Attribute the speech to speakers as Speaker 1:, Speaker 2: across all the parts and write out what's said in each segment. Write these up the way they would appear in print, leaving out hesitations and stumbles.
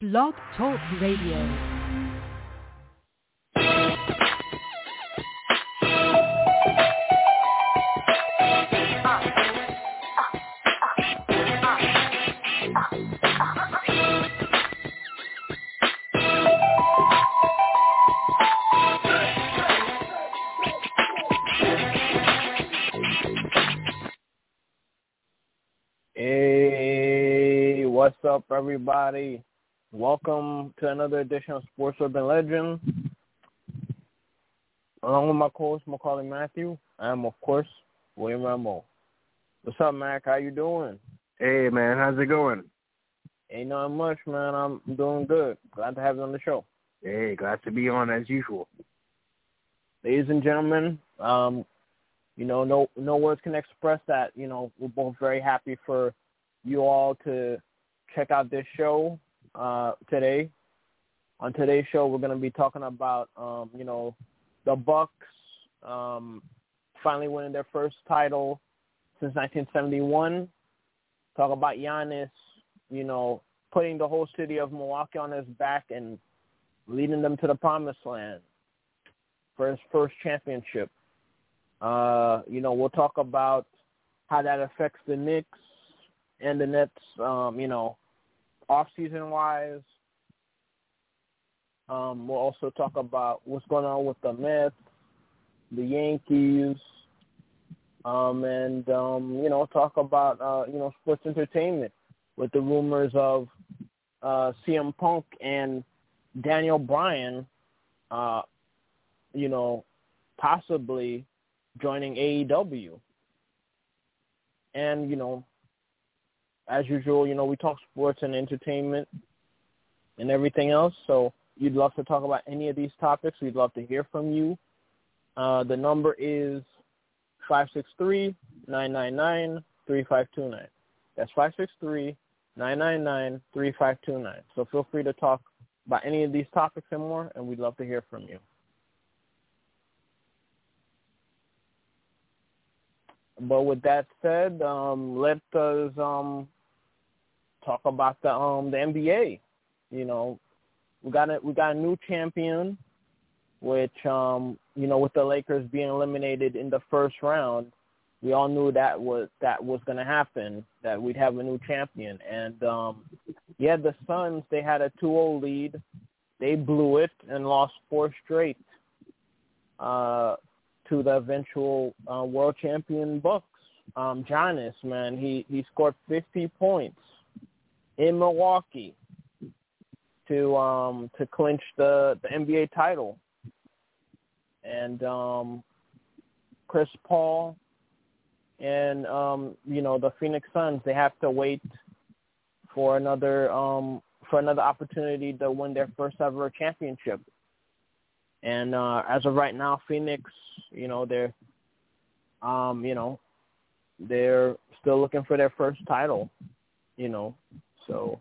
Speaker 1: Blog Talk Radio.
Speaker 2: Hey, what's up, everybody? Welcome to another edition of Sports Urban Legend. Along with my co-host, Macaulay Matthew, I am, of course, William Ramo. What's up, Mac? How you doing?
Speaker 3: Hey, man. How's it going?
Speaker 2: Ain't not much, man. I'm doing good. Glad to have you on the show.
Speaker 3: Hey, glad to be on as usual.
Speaker 2: Ladies and gentlemen, no words can express that, we're both very happy for you all to check out this show today. On today's show, we're going to be talking about, the Bucks finally winning their first title since 1971. Talk about Giannis, putting the whole city of Milwaukee on his back and leading them to the promised land for his first championship. We'll talk about how that affects the Knicks and the Nets, off-season wise. We'll also talk about what's going on with the Mets, the Yankees, and talk about, sports entertainment with the rumors of CM Punk and Daniel Bryan, possibly joining AEW. And, as usual, we talk sports and entertainment and everything else. So you'd love to talk about any of these topics. We'd love to hear from you. The number is 563-999-3529. That's 563-999-3529. So feel free to talk about any of these topics and more, and we'd love to hear from you. But with that said, let us talk about the NBA. We got a new champion, which with the Lakers being eliminated in the first round, we all knew that was going to happen, that we'd have a new champion. And the Suns, they had a 2-0 lead. They blew it and lost 4 straight to the eventual world champion Bucks. Giannis, man, he scored 50 points in Milwaukee to clinch the NBA title. And Chris Paul and the Phoenix Suns, they have to wait for another opportunity to win their first ever championship. And as of right now, Phoenix, they're still looking for their first title, So,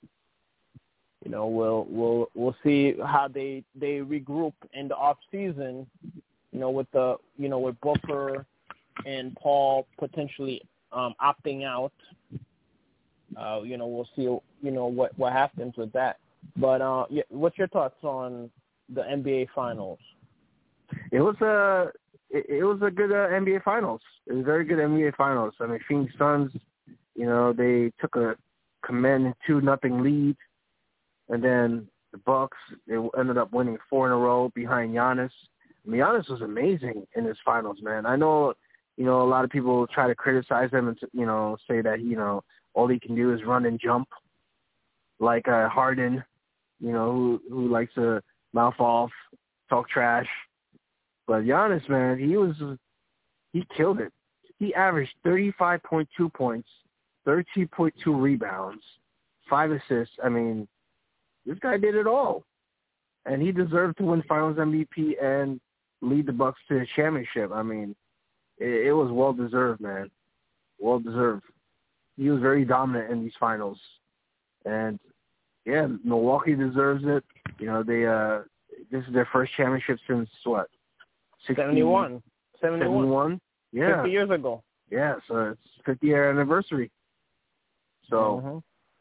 Speaker 2: we'll see how they regroup in the off season, with Booker and Paul potentially opting out. We'll see, what happens with that. But what's your thoughts on the NBA Finals?
Speaker 3: It was a good NBA Finals. It was a very good NBA Finals. I mean, Phoenix Suns, they took a commanding 2-0 lead, and then the Bucks, they ended up winning 4 in a row behind Giannis. I mean, Giannis was amazing in his finals, man. I know, a lot of people try to criticize him and say that all he can do is run and jump, like Harden, who likes to mouth off, talk trash. But Giannis, man, he killed it. He averaged 35.2 points, 13.2 rebounds, 5 assists. I mean, this guy did it all. And he deserved to win Finals MVP and lead the Bucks to the championship. I mean, it was well-deserved, man. Well-deserved. He was very dominant in these finals. And, yeah, Milwaukee deserves it. This is their first championship since, what?
Speaker 2: 71.
Speaker 3: 71? Yeah.
Speaker 2: 50 years ago.
Speaker 3: Yeah, so it's 50-year anniversary. So,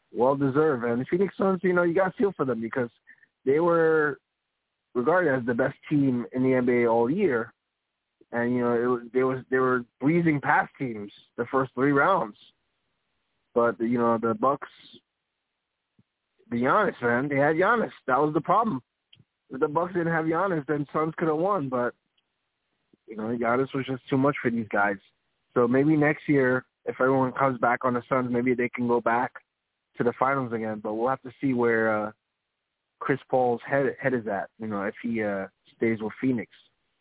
Speaker 3: well deserved. And the Phoenix Suns, you got to feel for them because they were regarded as the best team in the NBA all year, and they were breezing past teams the first 3 rounds. But the Bucks, Giannis, man, they had Giannis. That was the problem. If the Bucks didn't have Giannis, then Suns could have won. But Giannis was just too much for these guys. So maybe next year, if everyone comes back on the Suns, maybe they can go back to the finals again. But we'll have to see where Chris Paul's head is at, if he stays with Phoenix.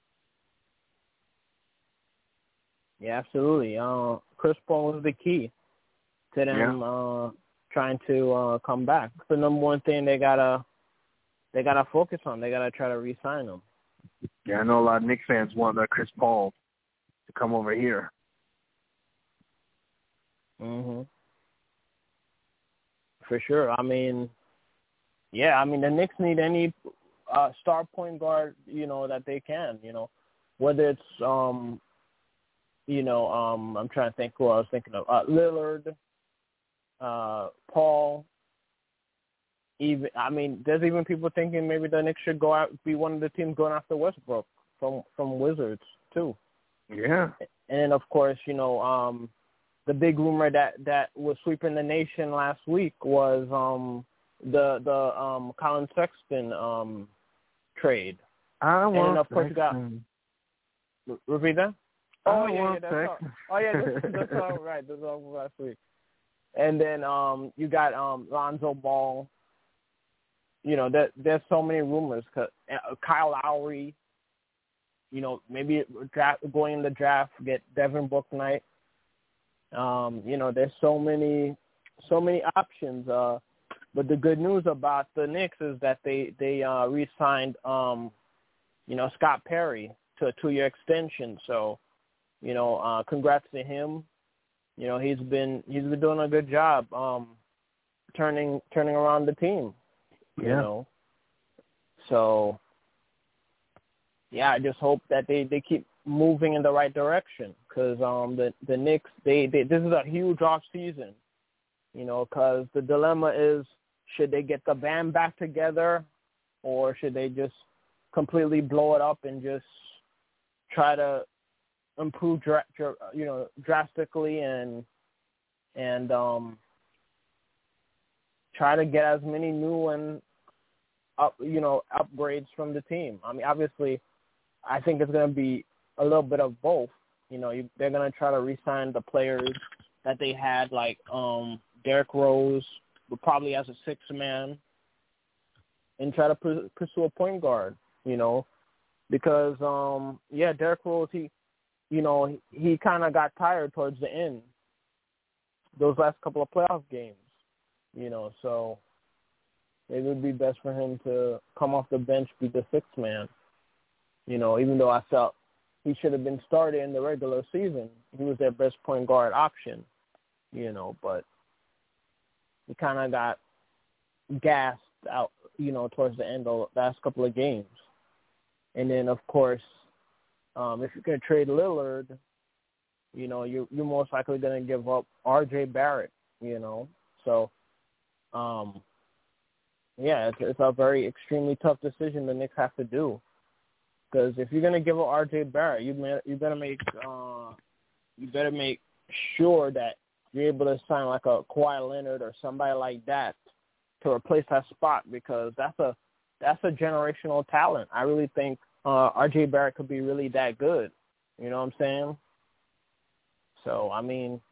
Speaker 2: Yeah, absolutely. Chris Paul was the key to them trying to come back. It's the number one thing they gotta focus on. They gotta try to re-sign him.
Speaker 3: Yeah, I know a lot of Knicks fans want Chris Paul to come over here.
Speaker 2: Mhm. For sure. I mean, the Knicks need any star point guard, that they can, whether it's, I'm trying to think who I was thinking of. Lillard, Paul. There's even people thinking maybe the Knicks should go out, be one of the teams going after Westbrook from Wizards too.
Speaker 3: Yeah.
Speaker 2: And then of course, the big rumor that was sweeping the nation last week was the Colin Sexton trade. And then of course you got repeat that? That's all right. That's all last week. And then you got Lonzo Ball. There's so many rumors. Kyle Lowry. Maybe going in the draft, get Devin Book Knight. There's so many options. But the good news about the Knicks is that they re-signed Scott Perry to a 2-year extension. So, congrats to him. He's been doing a good job turning around the team. So yeah, I just hope that they keep moving in the right direction because the Knicks this is a huge off season, because the dilemma is should they get the band back together or should they just completely blow it up and just try to improve drastically and try to get as many new and upgrades from the team. Obviously, I think it's going to be a little bit of both. They're going to try to re-sign the players that they had, like Derrick Rose, but probably as a sixth man, and try to pursue a point guard. Because Derrick Rose, he kind of got tired towards the end. Those last couple of playoff games, so maybe it would be best for him to come off the bench, be the sixth man. Even though I felt he should have been started in the regular season, he was their best point guard option. But he kind of got gassed out, towards the end of the last couple of games. And then, of course, if you're going to trade Lillard, you're most likely going to give up R.J. Barrett, So, it's a very extremely tough decision the Knicks have to do. Because if you're going to give up R.J. Barrett, you better make sure that you're able to sign like a Kawhi Leonard or somebody like that to replace that spot because that's a generational talent. I really think R.J. Barrett could be really that good. You know what I'm saying? So I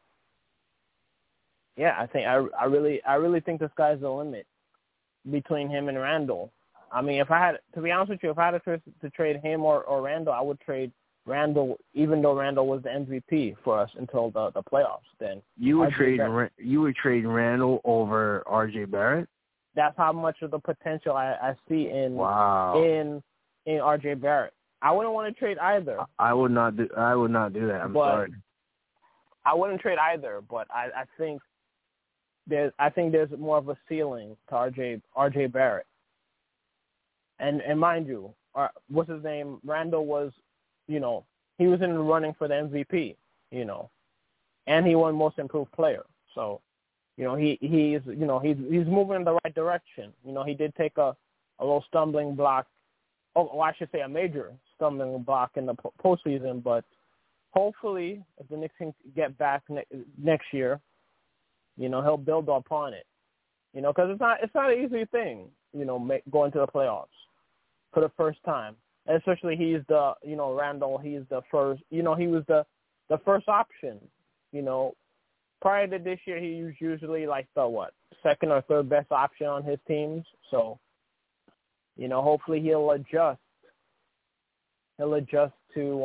Speaker 2: really think the sky's the limit between him and Randall. If I had to be honest with you, if I had to trade him or Randall, I would trade Randall, even though Randall was the MVP for us until the playoffs. Then
Speaker 3: you would trade Randall over R.J. Barrett.
Speaker 2: That's how much of the potential I see in R.J. Barrett. I wouldn't want to trade either.
Speaker 3: I would not do that. I'm sorry.
Speaker 2: I wouldn't trade either, but I think there's more of a ceiling to R.J. Barrett. And mind you, what's his name? Randall was, he was in the running for the MVP, and he won Most Improved Player. So he's moving in the right direction. He did take a little stumbling block. Oh, I should say a major stumbling block in the postseason. But hopefully, if the Knicks can get back next year, he'll build upon it. Because it's not an easy thing. Going to the playoffs for the first time. And especially he's the Randall. He's the first. He was the first option. Prior to this year, he was usually like the second or third best option on his teams. So, hopefully he'll adjust. He'll adjust to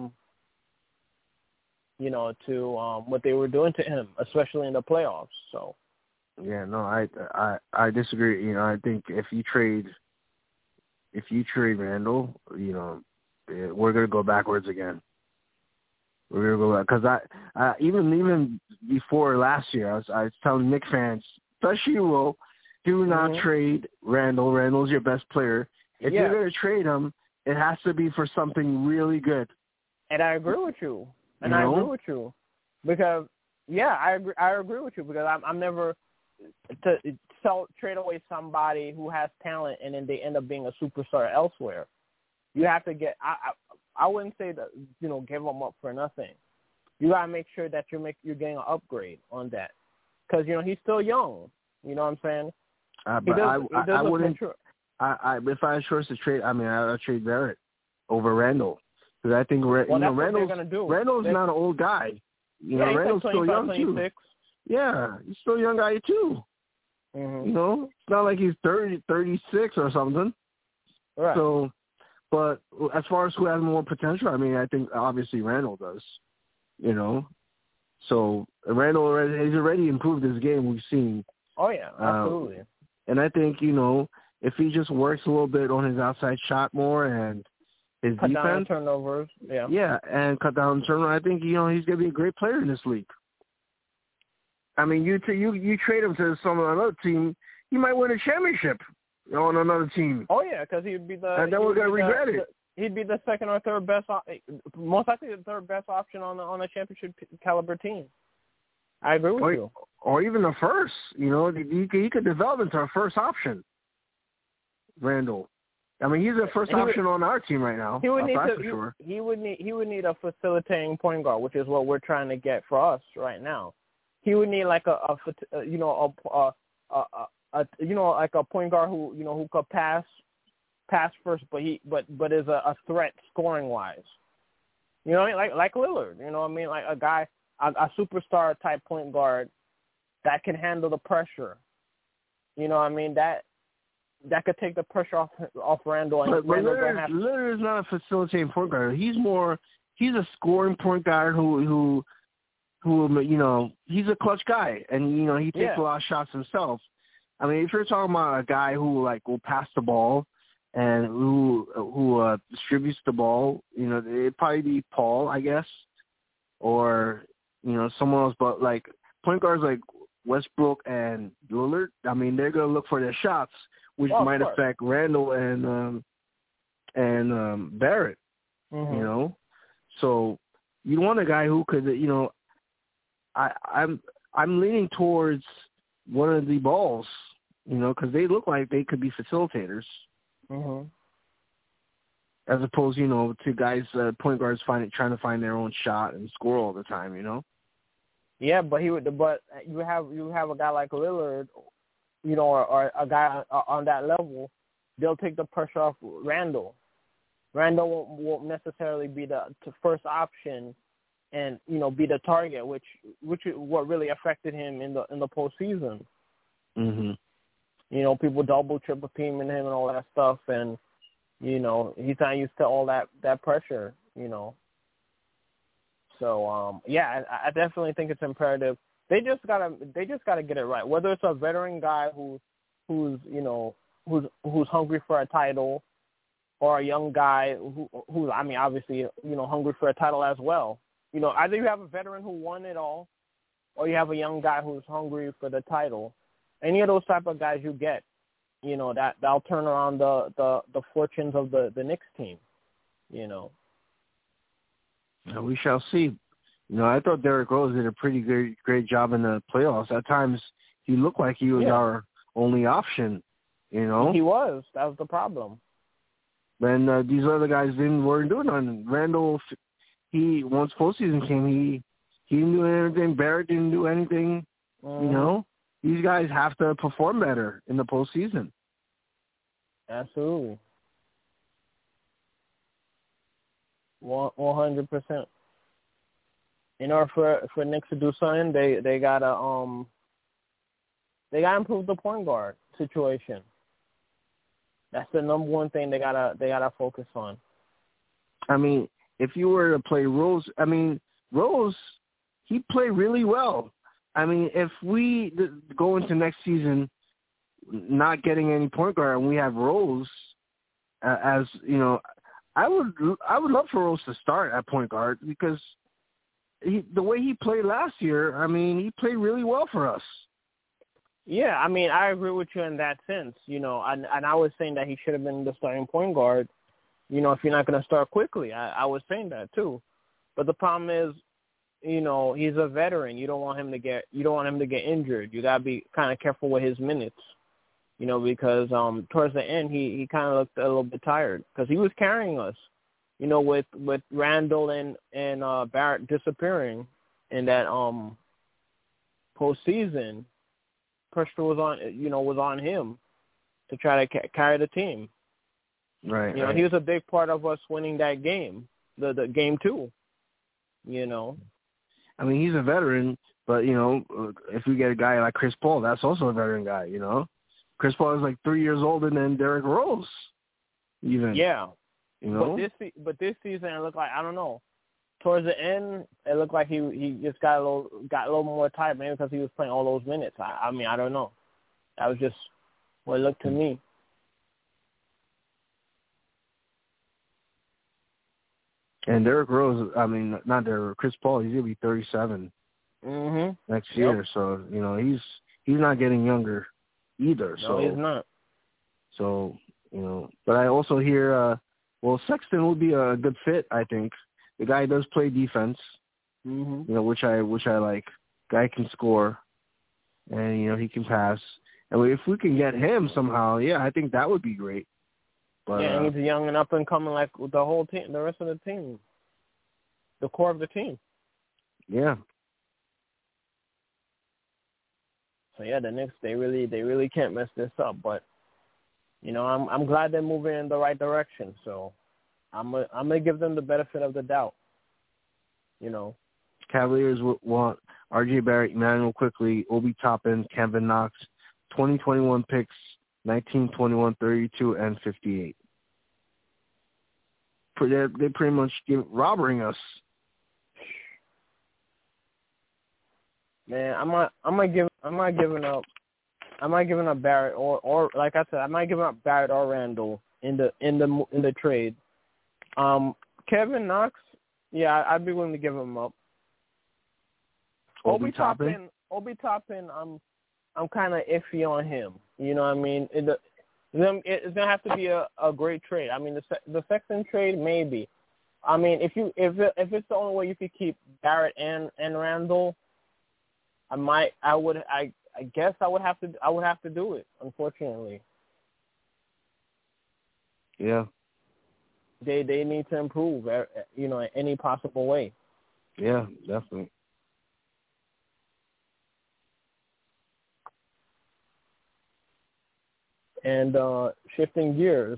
Speaker 2: what they were doing to him, especially in the playoffs. So.
Speaker 3: Yeah, no, I disagree. I think if you trade Randall, we're gonna go backwards again. We're gonna go because I even before last year, I was telling Knicks fans, especially you, do not trade Randall. Randall's your best player. If you're gonna trade him, it has to be for something really good.
Speaker 2: And I agree with you. I agree with you because I agree with you because I'm never to trade away somebody who has talent and then they end up being a superstar elsewhere. You have to get. I wouldn't say that give them up for nothing. You gotta make sure that you're getting an upgrade on that because he's still young. You know what I'm saying?
Speaker 3: But I wouldn't. If I had choice to trade, I'd trade Barrett over Randall because I think Randall's not an old guy. Randall's still young 26. Too. Yeah, he's still a young guy too.
Speaker 2: Mm-hmm.
Speaker 3: It's not like he's 30, 36 or something.
Speaker 2: Right.
Speaker 3: So, but as far as who has more potential, I think obviously Randall does. So Randall has already improved his game. We've seen.
Speaker 2: Oh yeah, absolutely.
Speaker 3: And I think if he just works a little bit on his outside shot more and his
Speaker 2: cut
Speaker 3: defense,
Speaker 2: down turnovers.
Speaker 3: Yeah, and cut down turnovers. I think he's gonna be a great player in this league. You trade him to another team, he might win a championship on another team.
Speaker 2: Oh yeah, because he'd be the.
Speaker 3: And then we're gonna regret it.
Speaker 2: He'd be the second or third best, most likely the third best option on a championship caliber team. I agree with you.
Speaker 3: Or even the first. He could develop into a first option. Randall. He's a first option on our team right now.
Speaker 2: He would need
Speaker 3: for sure.
Speaker 2: He would need a facilitating point guard, which is what we're trying to get for us right now. He would need like a point guard who could pass first, but is a threat scoring wise. Like Lillard. Like a guy, a superstar type point guard that can handle the pressure. That could take the pressure off Randall.
Speaker 3: But Lillard is not a facilitating point guard. He's a scoring point guard who he's a clutch guy, and he takes a lot of shots himself. If you're talking about a guy who will pass the ball and who distributes the ball, it'd probably be Paul, I guess, or someone else. But point guards like Westbrook and Lillard, they're gonna look for their shots, which might affect Randall and Barrett.
Speaker 2: Mm-hmm.
Speaker 3: So you want a guy who could, I'm leaning towards one of the balls, because they look like they could be facilitators.
Speaker 2: Mm-hmm.
Speaker 3: As opposed, to guys, point guards trying to find their own shot and score all the time,
Speaker 2: Yeah, but you have a guy like Lillard, or a guy on that level, they'll take the pressure off Randall. Randall won't necessarily be the first option, and be the target, which is what really affected him in the postseason.
Speaker 3: Mm-hmm.
Speaker 2: People double, triple teaming him and all that stuff, and he's not used to all that pressure. So I definitely think it's imperative. They just gotta get it right. Whether it's a veteran guy who's hungry for a title, or a young guy who's obviously hungry for a title as well. Either you have a veteran who won it all, or you have a young guy who's hungry for the title. Any of those type of guys you get, that'll turn around the fortunes of the Knicks team.
Speaker 3: We shall see. I thought Derrick Rose did a pretty great job in the playoffs. At times, he looked like he was
Speaker 2: Yeah.
Speaker 3: our only option. You know,
Speaker 2: He was. That was the problem.
Speaker 3: and these other guys weren't doing nothing. Randall, once postseason came, he didn't do anything. Barrett didn't do anything.
Speaker 2: Mm-hmm.
Speaker 3: You know, these guys have to perform better in the postseason.
Speaker 2: Absolutely. 100%. In order for Knicks to do something, they gotta improve the point guard situation. That's the number one thing they gotta focus on.
Speaker 3: I mean, if you were to play Rose, Rose, he played really well. I mean, if we go into next season not getting any point guard and we have Rose as, you know, I would love for Rose to start at point guard because the way he played last year, I mean, he played really well for us.
Speaker 2: Yeah, I mean, I agree with you in that sense, you know, and I was saying that he should have been the starting point guard, you know, if you're not going to start quickly. I was saying that too. But the problem is, you know, he's a veteran. You don't want him to get injured. You got to be kind of careful with his minutes, you know, because towards the end he kind of looked a little bit tired because he was carrying us, you know, with Randall and Barrett disappearing in that postseason. Pressure was on him to try to carry the team.
Speaker 3: Right.
Speaker 2: You know, he was a big part of us winning that game, the game 2. You know.
Speaker 3: I mean, he's a veteran, but, you know, if we get a guy like Chris Paul, that's also a veteran guy, you know. Chris Paul is like 3 years older than Derrick Rose, even.
Speaker 2: Yeah.
Speaker 3: You know?
Speaker 2: But this season, it looked like, I don't know, towards the end, it looked like he just got a little more tired, maybe because he was playing all those minutes. I mean, I don't know. That was just what it looked to me.
Speaker 3: And Derrick Rose, I mean, not Derrick, Chris Paul, he's going to be 37 next year.
Speaker 2: Yep.
Speaker 3: So, you know, he's not getting younger either.
Speaker 2: No, he's not.
Speaker 3: So, you know, but I also hear, Sexton would be a good fit, I think. The guy does play defense, you know, which I like. Guy can score, and, you know, he can pass. And if we can get him somehow, yeah, I think that would be great. But,
Speaker 2: yeah, and he's young and up and coming like the whole team, the rest of the team, the core of the team.
Speaker 3: Yeah.
Speaker 2: So yeah, the Knicks they really can't mess this up. But you know, I'm glad they're moving in the right direction. So I'm gonna give them the benefit of the doubt. You know,
Speaker 3: Cavaliers want R.J. Barrett, Emmanuel Quickly, Obi Toppin, Kevin Knox, 2021 picks, 19, 21, 32, and 58. They pretty much robbing us.
Speaker 2: Man, I'm not giving up Barrett or like I said, I'm not giving up Barrett or Randall in the trade. Kevin Knox, yeah, I'd be willing to give him up. Obi Toppin, I'm kind of iffy on him. You know what I mean? It's gonna have to be a great trade. I mean, the Sexton trade maybe. I mean, if it's the only way you could keep Barrett and Randall, I guess I would have to do it. Unfortunately.
Speaker 3: Yeah.
Speaker 2: They need to improve, you know, in any possible way.
Speaker 3: Yeah, definitely.
Speaker 2: And shifting gears,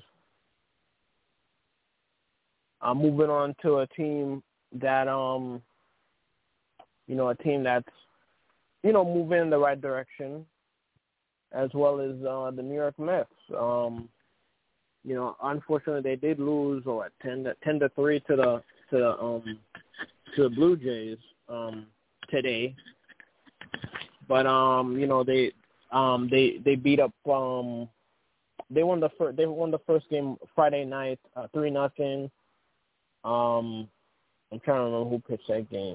Speaker 2: I'm moving on to a team that you know, a team that's, you know, moving in the right direction, as well as the New York Mets. You know, unfortunately, they did lose 10-3 to the Blue Jays today. But you know, they beat up. They won the first game Friday night 3-0. I'm trying to remember who pitched that game.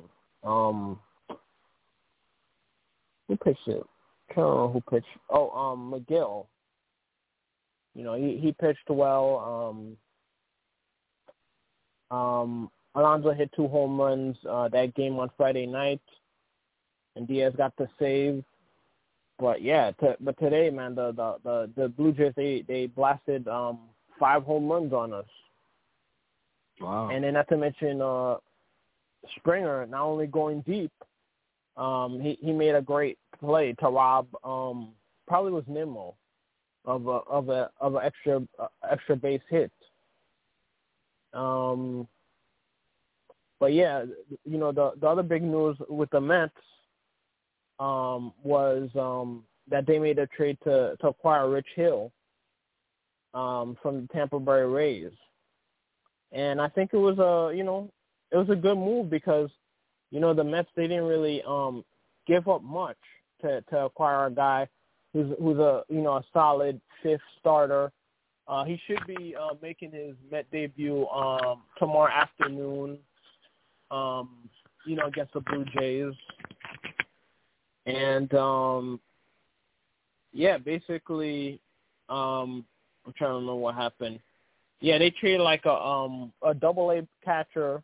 Speaker 2: Who pitched it? I can't remember who pitched. McGill. You know, he pitched well. Alonso hit 2 home runs that game on Friday night, and Diaz got the save. But yeah, but today, man, the Blue Jays they blasted 5 home runs on us.
Speaker 3: Wow.
Speaker 2: And then not to mention Springer not only going deep, he made a great play to rob probably was Nimmo of a extra base hit. But yeah, you know, the other big news with the Mets was that they made a trade to acquire Rich Hill from the Tampa Bay Rays. And I think it was a good move because, you know, the Mets, they didn't really give up much to acquire a guy who's a, you know, a solid 5th starter. He should be making his Met debut tomorrow afternoon, you know, against the Blue Jays. And yeah, basically, I'm trying to remember what happened. Yeah, they traded like a Double-A catcher,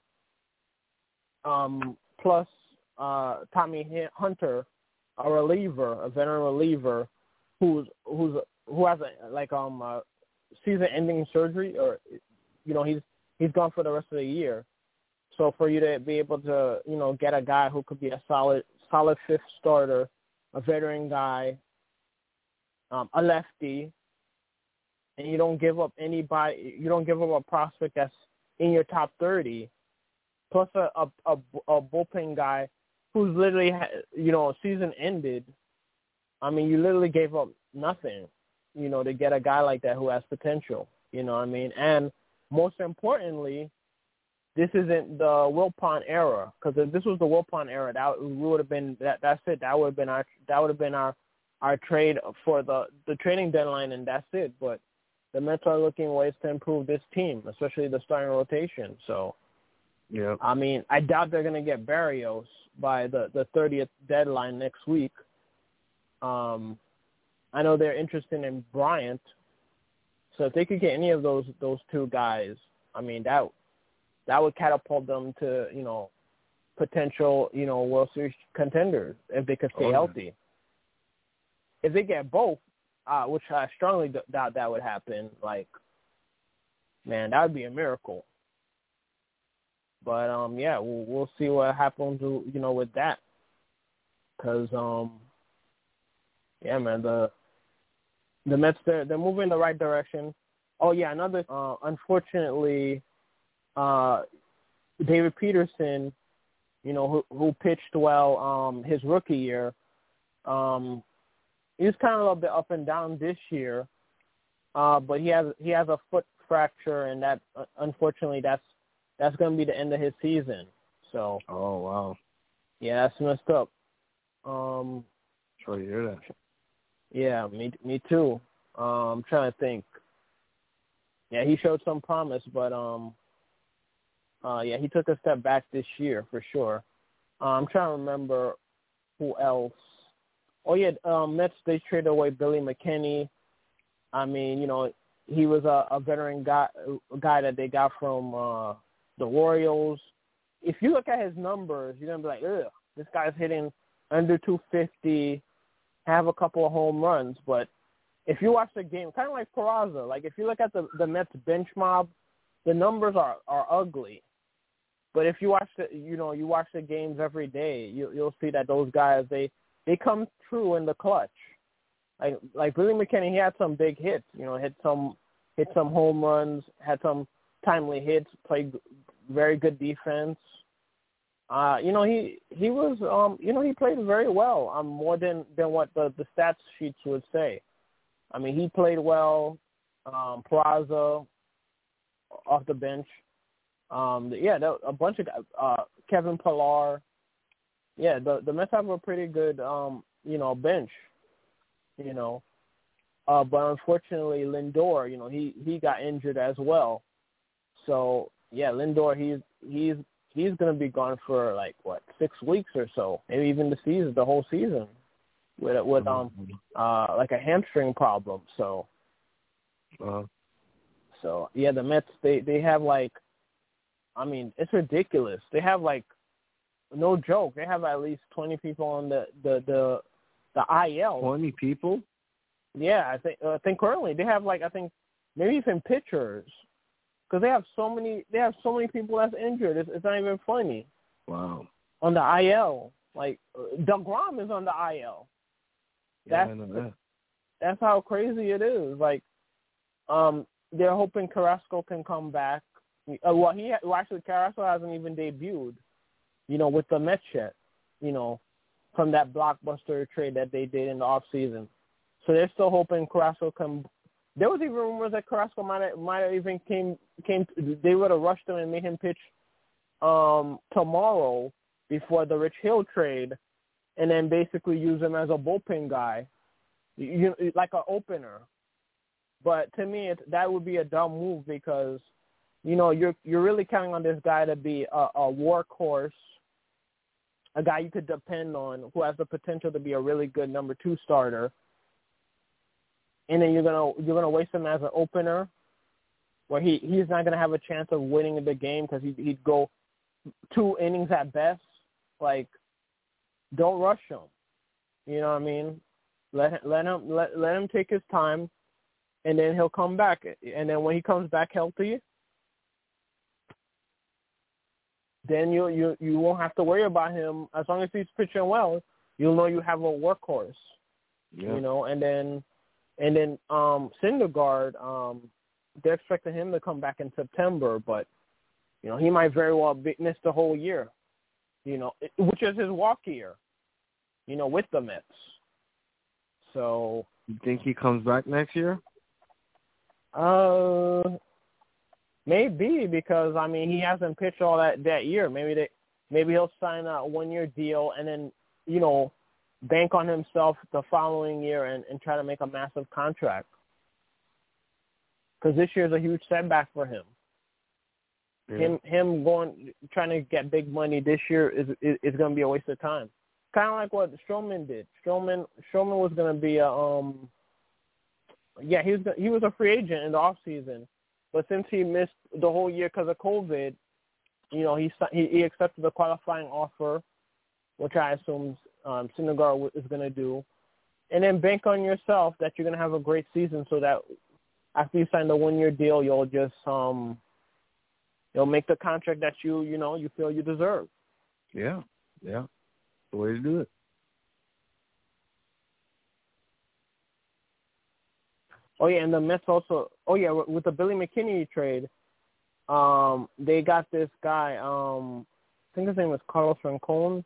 Speaker 2: plus Tommy Hunter, a reliever, a veteran reliever, who has a season-ending surgery, or you know he's gone for the rest of the year. So for you to be able to, you know, get a guy who could be a solid 5th starter, a veteran guy, a lefty, and you don't give up anybody, you don't give up a prospect that's in your top 30, plus a bullpen guy who's literally, you know, season ended. I mean, you literally gave up nothing, you know, to get a guy like that who has potential, you know what I mean? And most importantly, this isn't the Wilpon era, because if this was the Wilpon era, that would have been that's it. That would have been our trade for the trading deadline, and that's it. But the Mets are looking ways to improve this team, especially the starting rotation. So,
Speaker 3: yeah,
Speaker 2: I mean, I doubt they're going to get Barrios by the 30th deadline next week. I know they're interested in Bryant, so if they could get any of those 2 guys, I mean, that would catapult them to, you know, potential, you know, World Series contenders if they could stay healthy. If they get both, which I strongly doubt that would happen, like, man, that would be a miracle. But yeah, we'll see what happens, you know, with that, because yeah, man, the Mets, they're moving in the right direction. Oh yeah, another unfortunately. David Peterson, you know, who pitched well his rookie year, he was kind of a little bit up and down this year, but he has a foot fracture, and that unfortunately that's going to be the end of his season. So.
Speaker 3: Oh wow.
Speaker 2: Yeah, that's messed up.
Speaker 3: Sorry to hear that.
Speaker 2: Yeah, me too. I'm trying to think. Yeah, he showed some promise, but yeah, he took a step back this year for sure. I'm trying to remember who else. Oh yeah, Mets, they traded away Billy McKinney. I mean, you know, he was a veteran guy that they got from the Orioles. If you look at his numbers, you're gonna be like, ugh, this guy's hitting under 250, have a couple of home runs. But if you watch the game, kind of like Peraza, like if you look at the Mets bench mob, the numbers are ugly. But if you watch the games every day, you'll see that those guys they come true in the clutch. Like Billy McKinney, he had some big hits. You know, hit some home runs, had some timely hits, played very good defense. You know, he was you know, he played very well. More than what the stats sheets would say. I mean, he played well. Peraza off the bench. Yeah, a bunch of guys. Kevin Pillar. Yeah, the Mets have a pretty good, you know, bench. You know, but unfortunately Lindor, you know, he got injured as well. So yeah, Lindor, he's gonna be gone for like 6 weeks or so, maybe even the whole season, with like a hamstring problem. So. So yeah, the Mets they have like, I mean, it's ridiculous. They have like, no joke, they have at least 20 people on the the IL.
Speaker 3: 20 people?
Speaker 2: Yeah, I think currently they have like, I think maybe even pitchers, because they have so many people that's injured. It's not even funny.
Speaker 3: Wow.
Speaker 2: On the IL, like DeGrom is on the IL.
Speaker 3: Yeah, I know that.
Speaker 2: That's how crazy it is. Like, they're hoping Carrasco can come back. Actually Carrasco hasn't even debuted, with the Mets yet, from that blockbuster trade that they did in the off season. So they're still hoping Carrasco can. There was even rumors that Carrasco might have even came. They would have rushed him and made him pitch tomorrow before the Rich Hill trade, and then basically use him as a bullpen guy, like an opener. But to me, that would be a dumb move because, you're really counting on this guy to be a workhorse, a guy you could depend on, who has the potential to be a really good number 2 starter. And then you're gonna waste him as an opener, where he's not gonna have a chance of winning the game because he'd go 2 innings at best. Like, don't rush him. You know what I mean? Let him take his time, and then he'll come back. And then when he comes back healthy, then you won't have to worry about him. As long as he's pitching well, you'll know you have a workhorse.
Speaker 3: Yeah.
Speaker 2: And then Syndergaard, they're expecting him to come back in September, but he might very well miss the whole year. Which is his walk year. With the Mets. So
Speaker 3: you think he comes back next year?
Speaker 2: Maybe, because he hasn't pitched all that year. Maybe he'll sign a 1-year deal and then bank on himself the following year and try to make a massive contract. Because this year is a huge setback for him. Yeah. Him trying to get big money this year is going to be a waste of time. Kind of like what Stroman did. Stroman was going to be he was a free agent in the off season, but since he missed the whole year because of COVID, he accepted the qualifying offer, which I assume Syndergaard is going to do, and then bank on yourself that you're going to have a great season, so that after you sign the 1-year deal, you'll just you'll make the contract that you feel you deserve.
Speaker 3: Yeah. The way to do it.
Speaker 2: Oh yeah, and the Mets also. Oh yeah, with the Billy McKinney trade, they got this guy. I think his name was Carlos Rincon.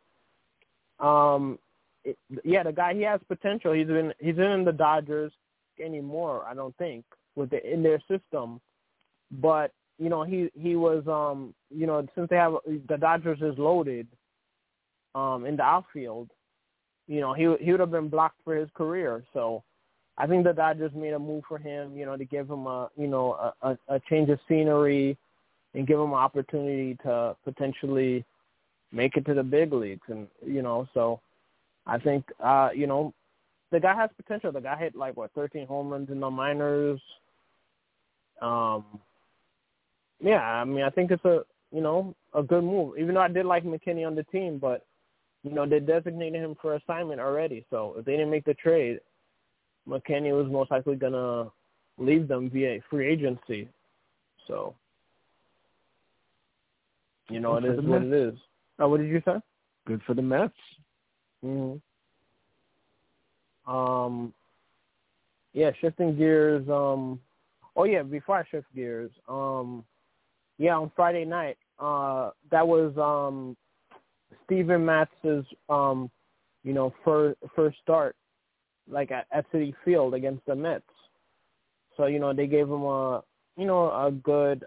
Speaker 2: The guy, he has potential. He's in the Dodgers anymore. I don't think in their system, but he was since they have the Dodgers is loaded. In the outfield, he would have been blocked for his career. So I think the Dodgers made a move for him, to give him a change of scenery and give him an opportunity to potentially make it to the big leagues. And, so I think, the guy has potential. The guy hit 13 home runs in the minors. I think it's a good move, even though I did like McKinney on the team, but they designated him for assignment already. So if they didn't make the trade, McKinney was most likely going to leave them via free agency. So, it is what it is. Oh, what did you say?
Speaker 3: Good for the Mets.
Speaker 2: Mm-hmm. Shifting gears. Before I shift gears, on Friday night, that was Steven Matz's, first start, at Citi Field against the Mets. So, they gave him a good,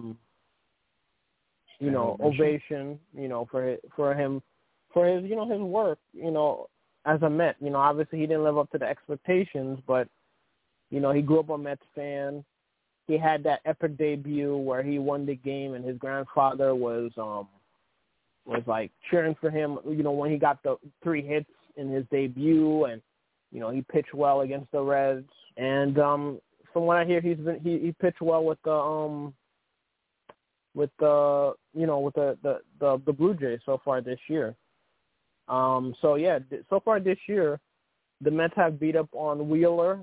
Speaker 2: ovation, for his his work, as a Met. Obviously he didn't live up to the expectations, but, he grew up a Mets fan. He had that epic debut where he won the game and his grandfather was cheering for him, when he got the 3 hits in his debut, and, he pitched well against the Reds. And from what I hear, he pitched well with the Blue Jays so far this year. So far this year, the Mets have beat up on Wheeler,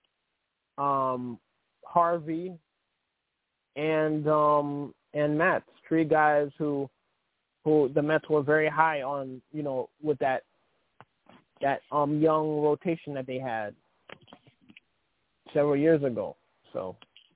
Speaker 2: Harvey, and Matz, three guys who the Mets were very high on, with that young rotation that they had several years ago. So,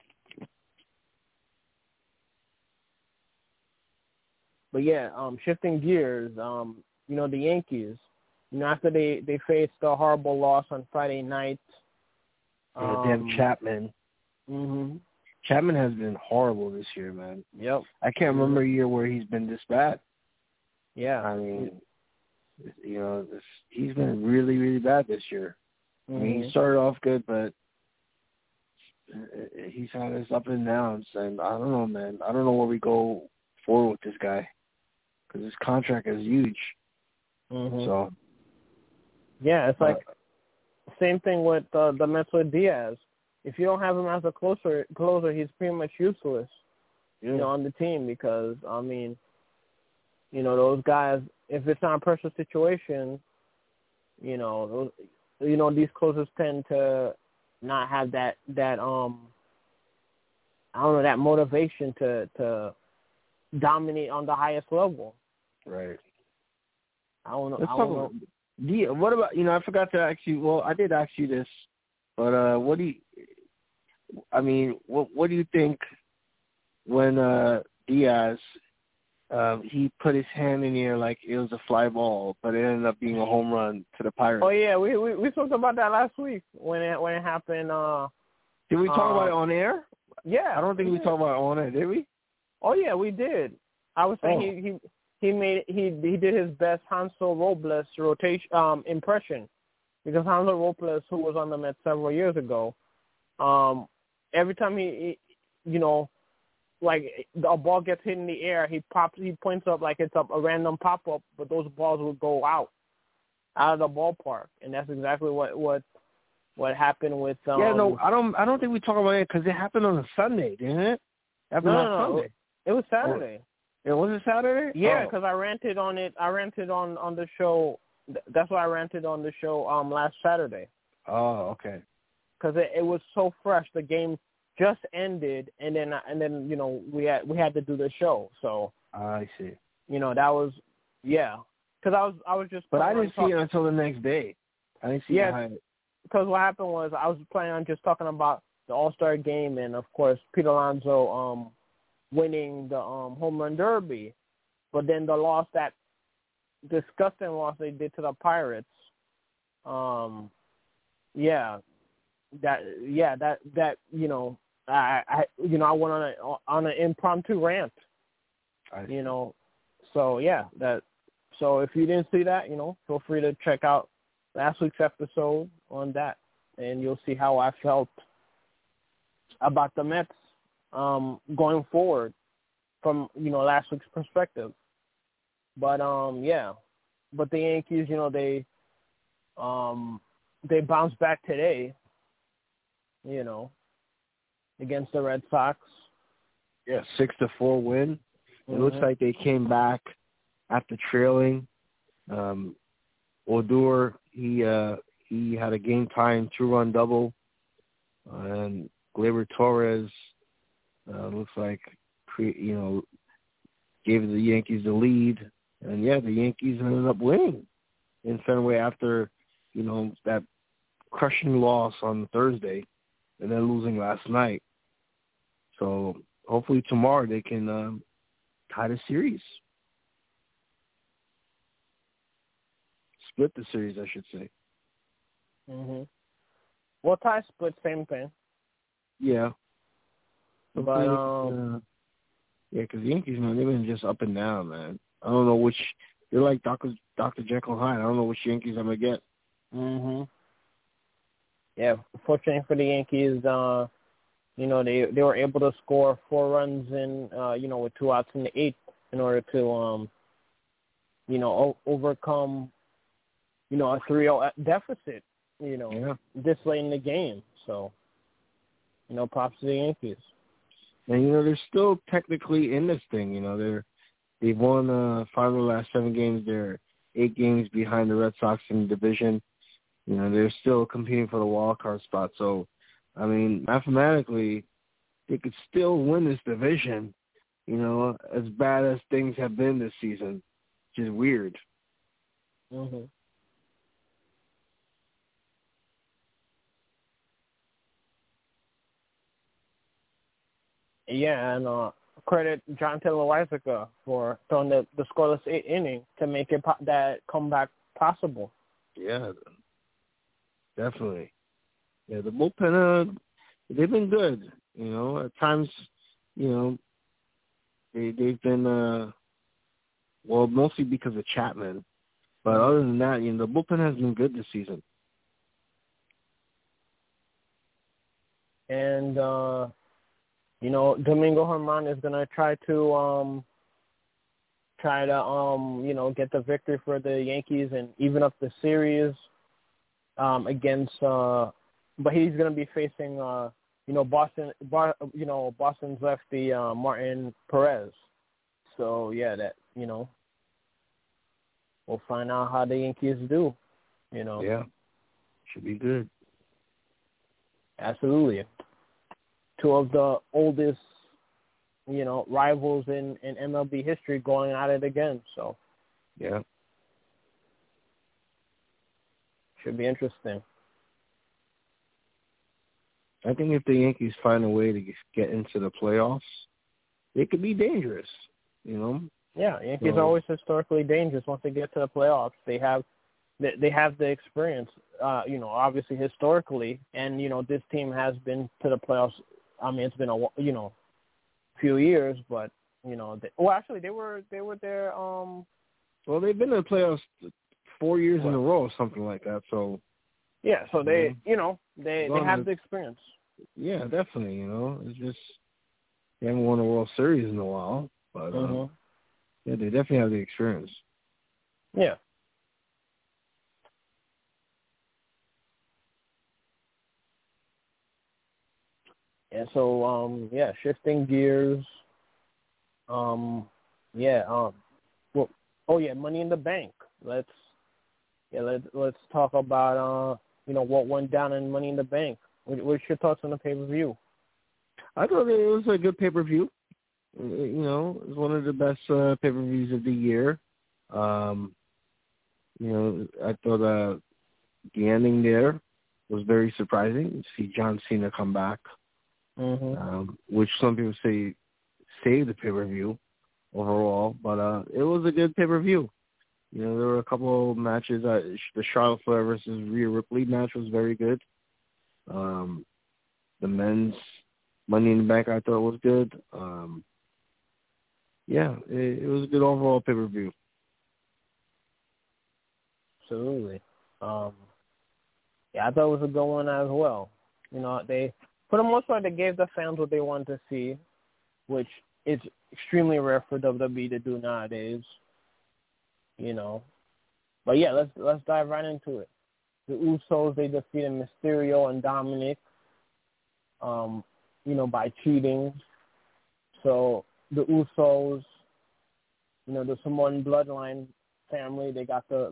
Speaker 2: but yeah, shifting gears, the Yankees, after they faced a horrible loss on Friday night.
Speaker 3: Damn Chapman.
Speaker 2: Mm-hmm.
Speaker 3: Chapman has been horrible this year, man.
Speaker 2: Yep.
Speaker 3: I can't remember a year where he's been this bad.
Speaker 2: Yeah.
Speaker 3: I mean, he's been really, really bad this year.
Speaker 2: Mm-hmm.
Speaker 3: I mean, he started off good, but he's had his up and downs. And I don't know, man. I don't know where we go forward with this guy because his contract is huge.
Speaker 2: Mm-hmm.
Speaker 3: So,
Speaker 2: yeah, it's like same thing with the Mets with Diaz. If you don't have him as a closer, he's pretty much useless, on the team because, I mean, those guys, if it's not a pressure situation, these closers tend to not have that that motivation to dominate on the highest level.
Speaker 3: Right.
Speaker 2: I don't know.
Speaker 3: What about, I forgot to ask you, well, I did ask you this, but what do you think when Diaz, he put his hand in the air like it was a fly ball, but it ended up being a home run to the Pirates?
Speaker 2: Oh, yeah, we talked about that last week when it happened.
Speaker 3: Did we talk about it on air?
Speaker 2: Yeah.
Speaker 3: I don't think we talked about it on air, did we?
Speaker 2: Oh, yeah, we did. I was saying he did his best Hansel Robles rotation impression, because Hansel Robles, who was on the Mets several years ago, every time he like a ball gets hit in the air, he points up like it's a random pop up, but those balls would go out of the ballpark, and that's exactly what happened with.
Speaker 3: I don't think we talked about it because it happened on a Sunday, didn't it?
Speaker 2: Sunday. It was Saturday.
Speaker 3: It was a Saturday?
Speaker 2: Yeah, because I ranted on it. I ranted on the show. That's why I ranted on the show last Saturday.
Speaker 3: Oh, okay.
Speaker 2: Because it was so fresh. The game just ended, and then we had to do the show. So
Speaker 3: I see.
Speaker 2: That was because I was just.
Speaker 3: But I didn't see it until the next day. I didn't see it.
Speaker 2: Because what happened was I was planning on just talking about the All-Star game and of course Pete Alonso winning the home run derby, but then the loss, that disgusting loss they did to the Pirates. I went on an impromptu rant. So if you didn't see that, feel free to check out last week's episode on that, and you'll see how I felt about the Mets going forward from last week's perspective. But but the Yankees, they bounced back today, against the Red Sox.
Speaker 3: Yeah, 6-4 win.
Speaker 2: Mm-hmm.
Speaker 3: It looks like they came back after trailing. Odor, he had a game-tying 2-run double, and Gleyber Torres looks like gave the Yankees the lead, and the Yankees ended up winning in Fenway after that crushing loss on Thursday, and then losing last night. So hopefully tomorrow they can tie the series. Split the series, I should say.
Speaker 2: Mhm. Well, tie split, same thing.
Speaker 3: Yeah.
Speaker 2: But
Speaker 3: because the Yankees, man, they've been just up and down, man. I don't know which. They're like Dr. Jekyll and Hyde. I don't know which Yankees I'm gonna get.
Speaker 2: Mhm. Yeah, fortunately for the Yankees, they were able to score 4 runs in with 2 outs in the 8th in order to overcome a 3-0 deficit. This late in the game. So props to the Yankees.
Speaker 3: And they're still technically in this thing. They've won 5 of the last 7 games. They're 8 games behind the Red Sox in the division. You know, they're still competing for the wild card spot. So, I mean, mathematically, they could still win this division, you know, as bad as things have been this season, which is weird.
Speaker 2: Mm-hmm. Yeah, and credit John Taylor Weissica for throwing the scoreless 8th inning to make that comeback possible.
Speaker 3: Yeah, definitely. Yeah, the bullpen, they've been good. You know, at times, you know, they've been, well, mostly because of Chapman. But other than that, you know, the bullpen has been good this season.
Speaker 2: And, you know, Domingo Germán is going to try to, you know, get the victory for the Yankees and even up the series against, but he's going to be facing, you know, Boston's lefty, Martin Perez. So, yeah, that, you know, we'll find out how the Yankees do, you know.
Speaker 3: Yeah, should be good.
Speaker 2: Absolutely. Two of the oldest, you know, rivals in MLB history going at it again. So,
Speaker 3: yeah.
Speaker 2: Should be interesting.
Speaker 3: I think if the Yankees find a way to get into the playoffs, they could be dangerous, you know?
Speaker 2: Yeah, Yankees are always historically dangerous once they get to the playoffs. They have the experience, you know, obviously historically, and, you know, this team has been to the playoffs. I mean, it's been you know, few years, but, you know, actually they were there.
Speaker 3: Well, they've been in the playoffs 4 years in a row, something like that. So
Speaker 2: yeah, so they, you know, they have the experience.
Speaker 3: Yeah, definitely. You know, it's just they haven't won a World Series in a while, but yeah, they definitely have the experience.
Speaker 2: Yeah. Yeah. So shifting gears. Well, Money in the Bank. Let's talk about you know, what went down in Money in the Bank. What's your thoughts on the pay-per-view?
Speaker 3: I thought it was a good pay-per-view. You know, it was one of the best pay-per-views of the year. You know, I thought the ending there was very surprising to see John Cena come back, which some people say saved the pay-per-view overall, but it was a good pay-per-view. You know, there were a couple of matches. The Charlotte Flair versus Rhea Ripley match was very good. The men's Money in the Bank I thought was good. Yeah, it was a good overall pay-per-view.
Speaker 2: Absolutely. Yeah, I thought it was a good one as well. You know, they, for the most part, they gave the fans what they wanted to see, which is extremely rare for WWE to do nowadays. You know, but yeah, let's dive right into it. The Usos, they defeated Mysterio and Dominic, you know, by cheating. So the Usos, you know, the Samoan Bloodline family, they got the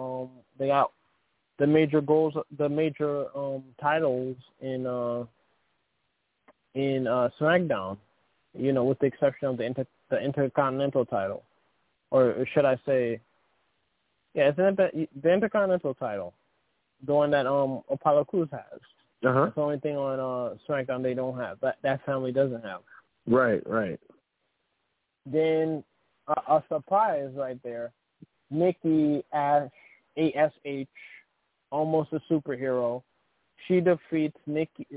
Speaker 2: major goals, the major titles in SmackDown. You know, with the exception of the Intercontinental title, or should I say, yeah, it's the Intercontinental title, the one that Apollo Crews has. That's the only thing on SmackDown they don't have. That family doesn't have.
Speaker 3: Right.
Speaker 2: Then a surprise right there. Nikki ASH, almost a superhero. She defeats Nikki,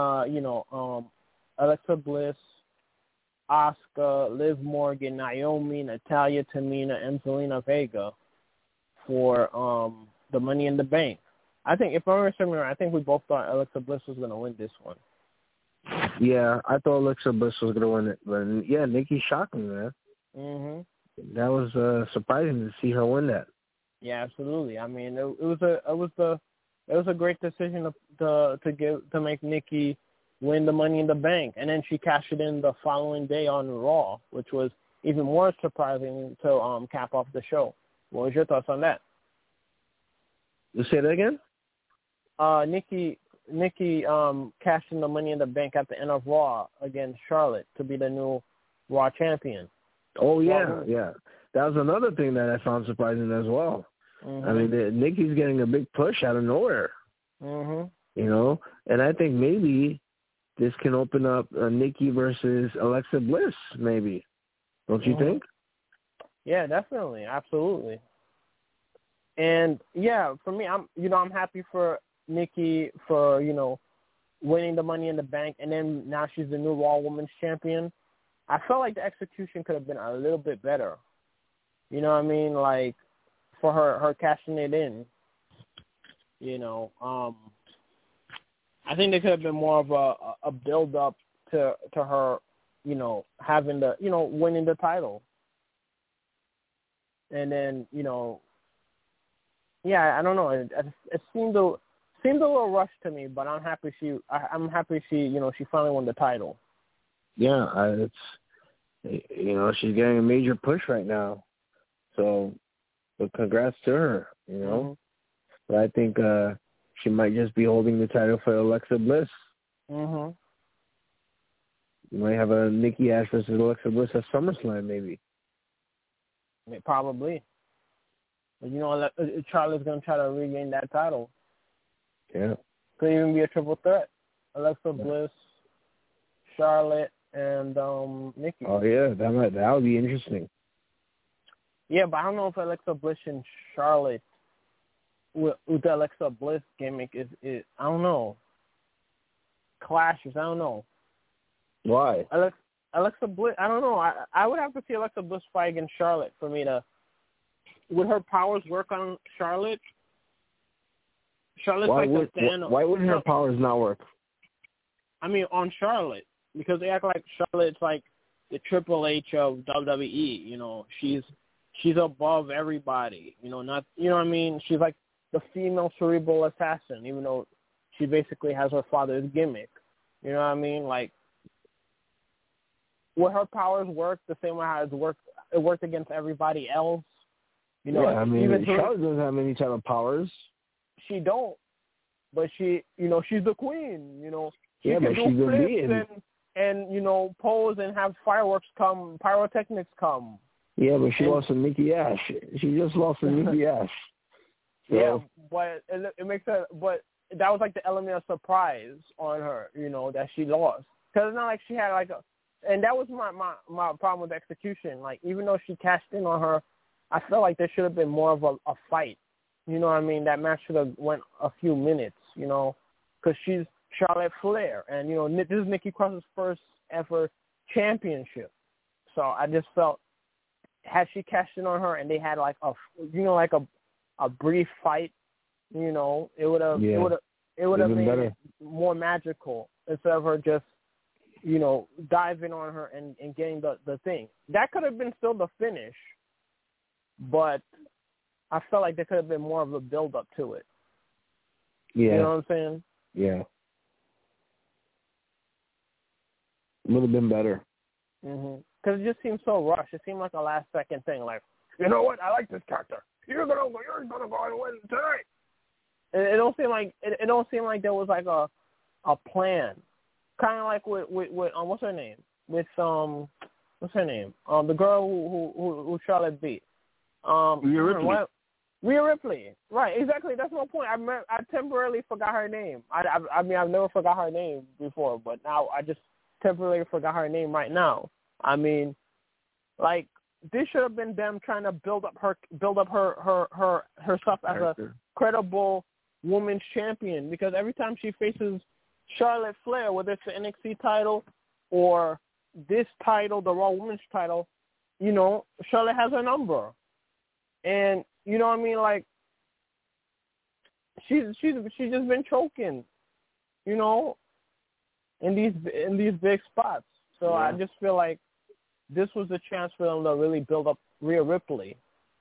Speaker 2: Alexa Bliss, Asuka, Liv Morgan, Naomi, Natalya, Tamina, and Zelina Vega for the Money in the Bank. I think, if I remember right, I think we both thought Alexa Bliss was going to win this one.
Speaker 3: Yeah, I thought Alexa Bliss was going to win it, but yeah, Nikki shocked me, man. That was surprising to see her win that.
Speaker 2: Yeah, absolutely. I mean, it was a great decision to make Nikki win the Money in the Bank, and then she cashed it in the following day on Raw, which was even more surprising to cap off the show. What was your thoughts on that?
Speaker 3: You say that again?
Speaker 2: Nikki cashed in the Money in the Bank at the end of Raw against Charlotte to be the new Raw champion.
Speaker 3: Oh yeah, yeah. That was another thing that I found surprising as well.
Speaker 2: Mm-hmm.
Speaker 3: I mean, Nikki's getting a big push out of nowhere.
Speaker 2: Mm-hmm.
Speaker 3: You know, and I think maybe this can open up Nikki versus Alexa Bliss. Maybe, don't you think?
Speaker 2: Yeah, definitely, absolutely. And yeah, for me, I'm happy for Nikki for winning the Money in the Bank, and then now she's the new Raw Women's Champion. I felt like the execution could have been a little bit better. You know what I mean? Like for her cashing it in. I think there could have been more of a build up to her, having the winning the title. And then, yeah, I don't know. It seemed a little rushed to me, but I'm happy she finally won the title.
Speaker 3: Yeah, she's getting a major push right now. So, congrats to her.
Speaker 2: Mm-hmm.
Speaker 3: But I think she might just be holding the title for Alexa Bliss.
Speaker 2: Mm-hmm.
Speaker 3: You might have a Nikki Ash versus Alexa Bliss at SummerSlam, maybe.
Speaker 2: Probably. But Charlotte's going to try to regain that title.
Speaker 3: Yeah.
Speaker 2: Could even be a triple threat. Alexa Bliss, Charlotte, and Nikki.
Speaker 3: Oh, yeah. That would be interesting.
Speaker 2: Yeah, but I don't know if Alexa Bliss and Charlotte, with the Alexa Bliss gimmick, is I don't know. Clashes, I don't know.
Speaker 3: Why?
Speaker 2: Alexa Bliss, I don't know. I would have to see Alexa Bliss fight against Charlotte for me to. Would her powers work on Charlotte? Charlotte's
Speaker 3: why wouldn't her powers not work?
Speaker 2: I mean, on Charlotte, because they act like Charlotte's like the Triple H of WWE. She's above everybody. Not what I mean. She's like the female cerebral assassin, even though she basically has her father's gimmick. You know what I mean? Like, would her powers work the same way how it worked against everybody else?
Speaker 3: Yeah, I mean, Charlotte doesn't have any type of powers.
Speaker 2: She don't, but she's the queen. She
Speaker 3: yeah,
Speaker 2: can
Speaker 3: but she's a being.
Speaker 2: And pose and have fireworks come, pyrotechnics come.
Speaker 3: Yeah, but she lost to Nikki Ash. She just lost to Nikki Ash. So.
Speaker 2: Yeah, but it makes sense. But that was like the element of surprise on her, that she lost. Because it's not like she had like a, and that was my problem with the execution. Like, even though she cashed in on her, I felt like there should have been more of a fight. You know what I mean? That match should have went a few minutes, because she's Charlotte Flair. And, this is Nikki Cross's first ever championship. So I just felt, had she cashed in on her and they had like a brief fight, it would have made
Speaker 3: better.
Speaker 2: it more magical instead of her just, diving on her and getting the thing. That could have been still the finish, but I felt like there could have been more of a build-up to it.
Speaker 3: Yeah.
Speaker 2: You know what I'm saying?
Speaker 3: Yeah. Would have been better.
Speaker 2: Because it just seemed so rushed. It seemed like a last-second thing. Like, you know what? I like this character. You're gonna go and win tonight. It don't seem like there was like a plan. Kind of like with what's her name? With what's her name? The girl who Charlotte beat.
Speaker 3: Rhea Ripley.
Speaker 2: Rhea Ripley. Right, exactly. That's my point. I temporarily forgot her name. I mean, I've never forgot her name before, but now I just temporarily forgot her name right now. I mean, like, this should have been them trying to build up herself as a credible women's champion, because every time she faces Charlotte Flair, whether it's the NXT title or this title, the Raw Women's title, Charlotte has her number. And you know what I mean, like, she's just been choking, in these big spots. So yeah. I just feel like this was the chance for them to really build up Rhea Ripley.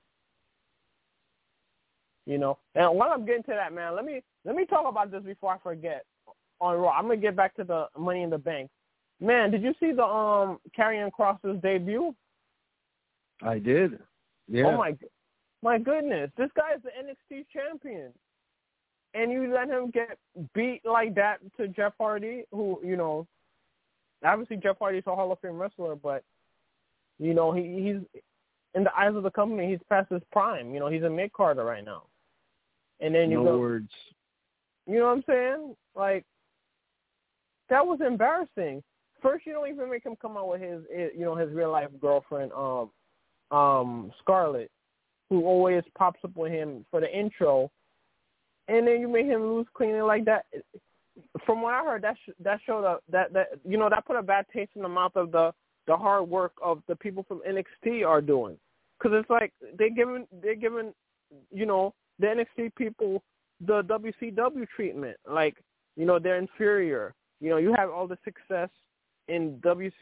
Speaker 2: And while I'm getting to that, man, let me talk about this before I forget. On Raw, I'm gonna get back to the Money in the Bank. Man, did you see the Karrion Kross's debut?
Speaker 3: I did. Yeah.
Speaker 2: Oh my goodness, this guy is the NXT champion. and you let him get beat like that to Jeff Hardy, who, you know, obviously Jeff Hardy's a Hall of Fame wrestler, but, you know, he's in the eyes of the company, he's past his prime. You know, he's a mid-carder right now. And then you
Speaker 3: no words.
Speaker 2: You know what I'm saying? Like, that was embarrassing. First, you don't even make him come out with his real life girlfriend, Scarlett, who always pops up with him for the intro, and then you make him lose cleanly like that. From what I heard, that showed that you know, that put a bad taste in the mouth of the hard work of the people from NXT are doing, because it's like they're giving you know, the NXT people the WCW treatment, like, you know, they're inferior. You know, you have all the success in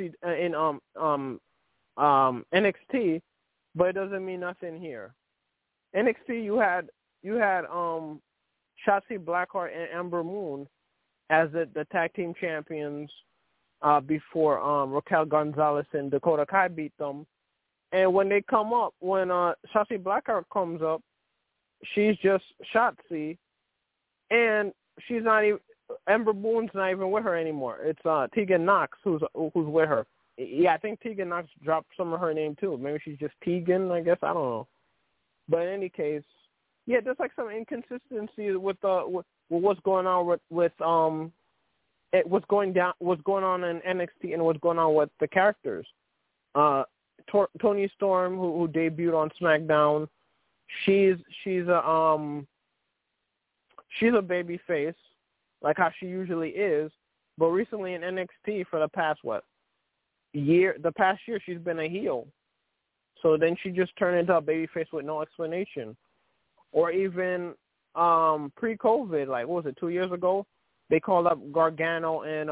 Speaker 2: NXT, but it doesn't mean nothing here. NXT, you had Shotzi Blackheart and Ember Moon as the tag team champions before Raquel Gonzalez and Dakota Kai beat them. And when they come up, when Shotzi Blackheart comes up, she's just Shotzi, and she's not even, Ember Moon's not even with her anymore. It's Tegan Knox who's with her. Yeah, I think Tegan Knox dropped some of her name too. Maybe she's just Tegan, I guess. I don't know. But in any case, yeah, there's like some inconsistency with what's going on with what's going on in NXT and what's going on with the characters. Toni Storm, who debuted on SmackDown, she's a baby face, like how she usually is, but recently in NXT for the past year she's been a heel. So then she just turned into a baby face with no explanation. Or even pre-COVID, like what was it, 2 years ago, they called up Gargano and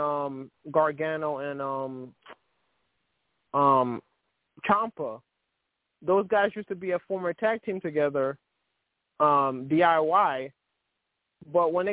Speaker 2: Ciampa. Those guys used to be a former tag team together, DIY. But when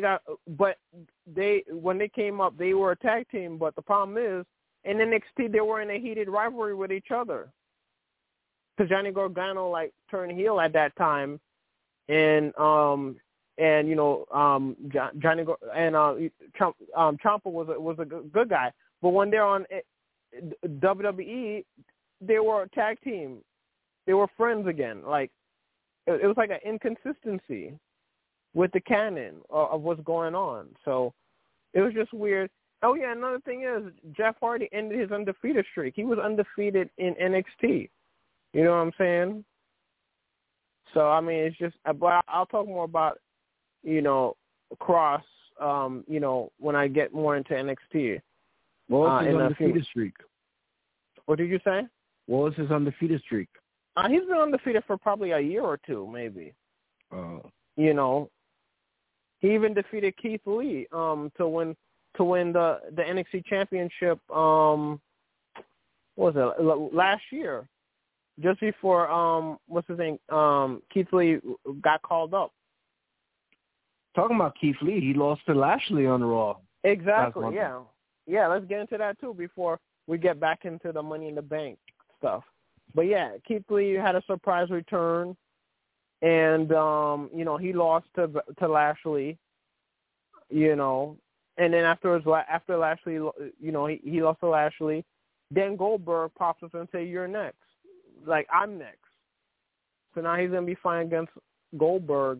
Speaker 2: they came up, they were a tag team. But the problem is, in NXT, they were in a heated rivalry with each other. Because Johnny Gargano turned heel at that time, and Johnny and Ciampa was a good guy. But when they're on WWE, they were a tag team. They were friends again. Like it was like an inconsistency with the canon of what's going on. So it was just weird. Oh, yeah, another thing is Jeff Hardy ended his undefeated streak. He was undefeated in NXT. You know what I'm saying? So, I mean, it's just – but I'll talk more about, you know, Cross, you know, when I get more into NXT.
Speaker 3: What was his undefeated streak?
Speaker 2: What did you say?
Speaker 3: What was his undefeated streak?
Speaker 2: He's been undefeated for probably a year or two, maybe. You know, he even defeated Keith Lee to win the NXT championship. What was it, last year? Just before what's his name? Keith Lee got called up.
Speaker 3: Talking about Keith Lee, he lost to Lashley on Raw.
Speaker 2: Exactly. Yeah. Yeah. Let's get into that too before we get back into the Money in the Bank stuff. But yeah, Keith Lee had a surprise return, and you know, he lost to Lashley. You know, and then after Lashley, you know, he lost to Lashley. Then Goldberg pops up and say, "You're next." Like, I'm next. So now he's gonna be fighting against Goldberg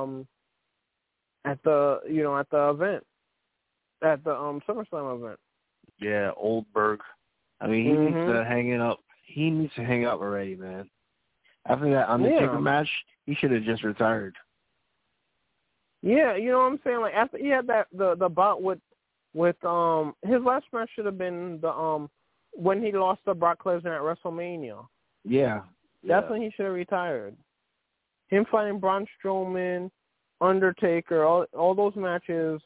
Speaker 2: at the event, at the SummerSlam event.
Speaker 3: Yeah, Oldberg. I mean, he needs to hang it up. He needs to hang up already, man. After that Undertaker match, he should have just retired.
Speaker 2: Yeah, you know what I'm saying? Like, after he had the bout with his last match should have been the when he lost to Brock Lesnar at WrestleMania.
Speaker 3: Yeah.
Speaker 2: That's when he should have retired. Him fighting Braun Strowman, Undertaker, all those matches,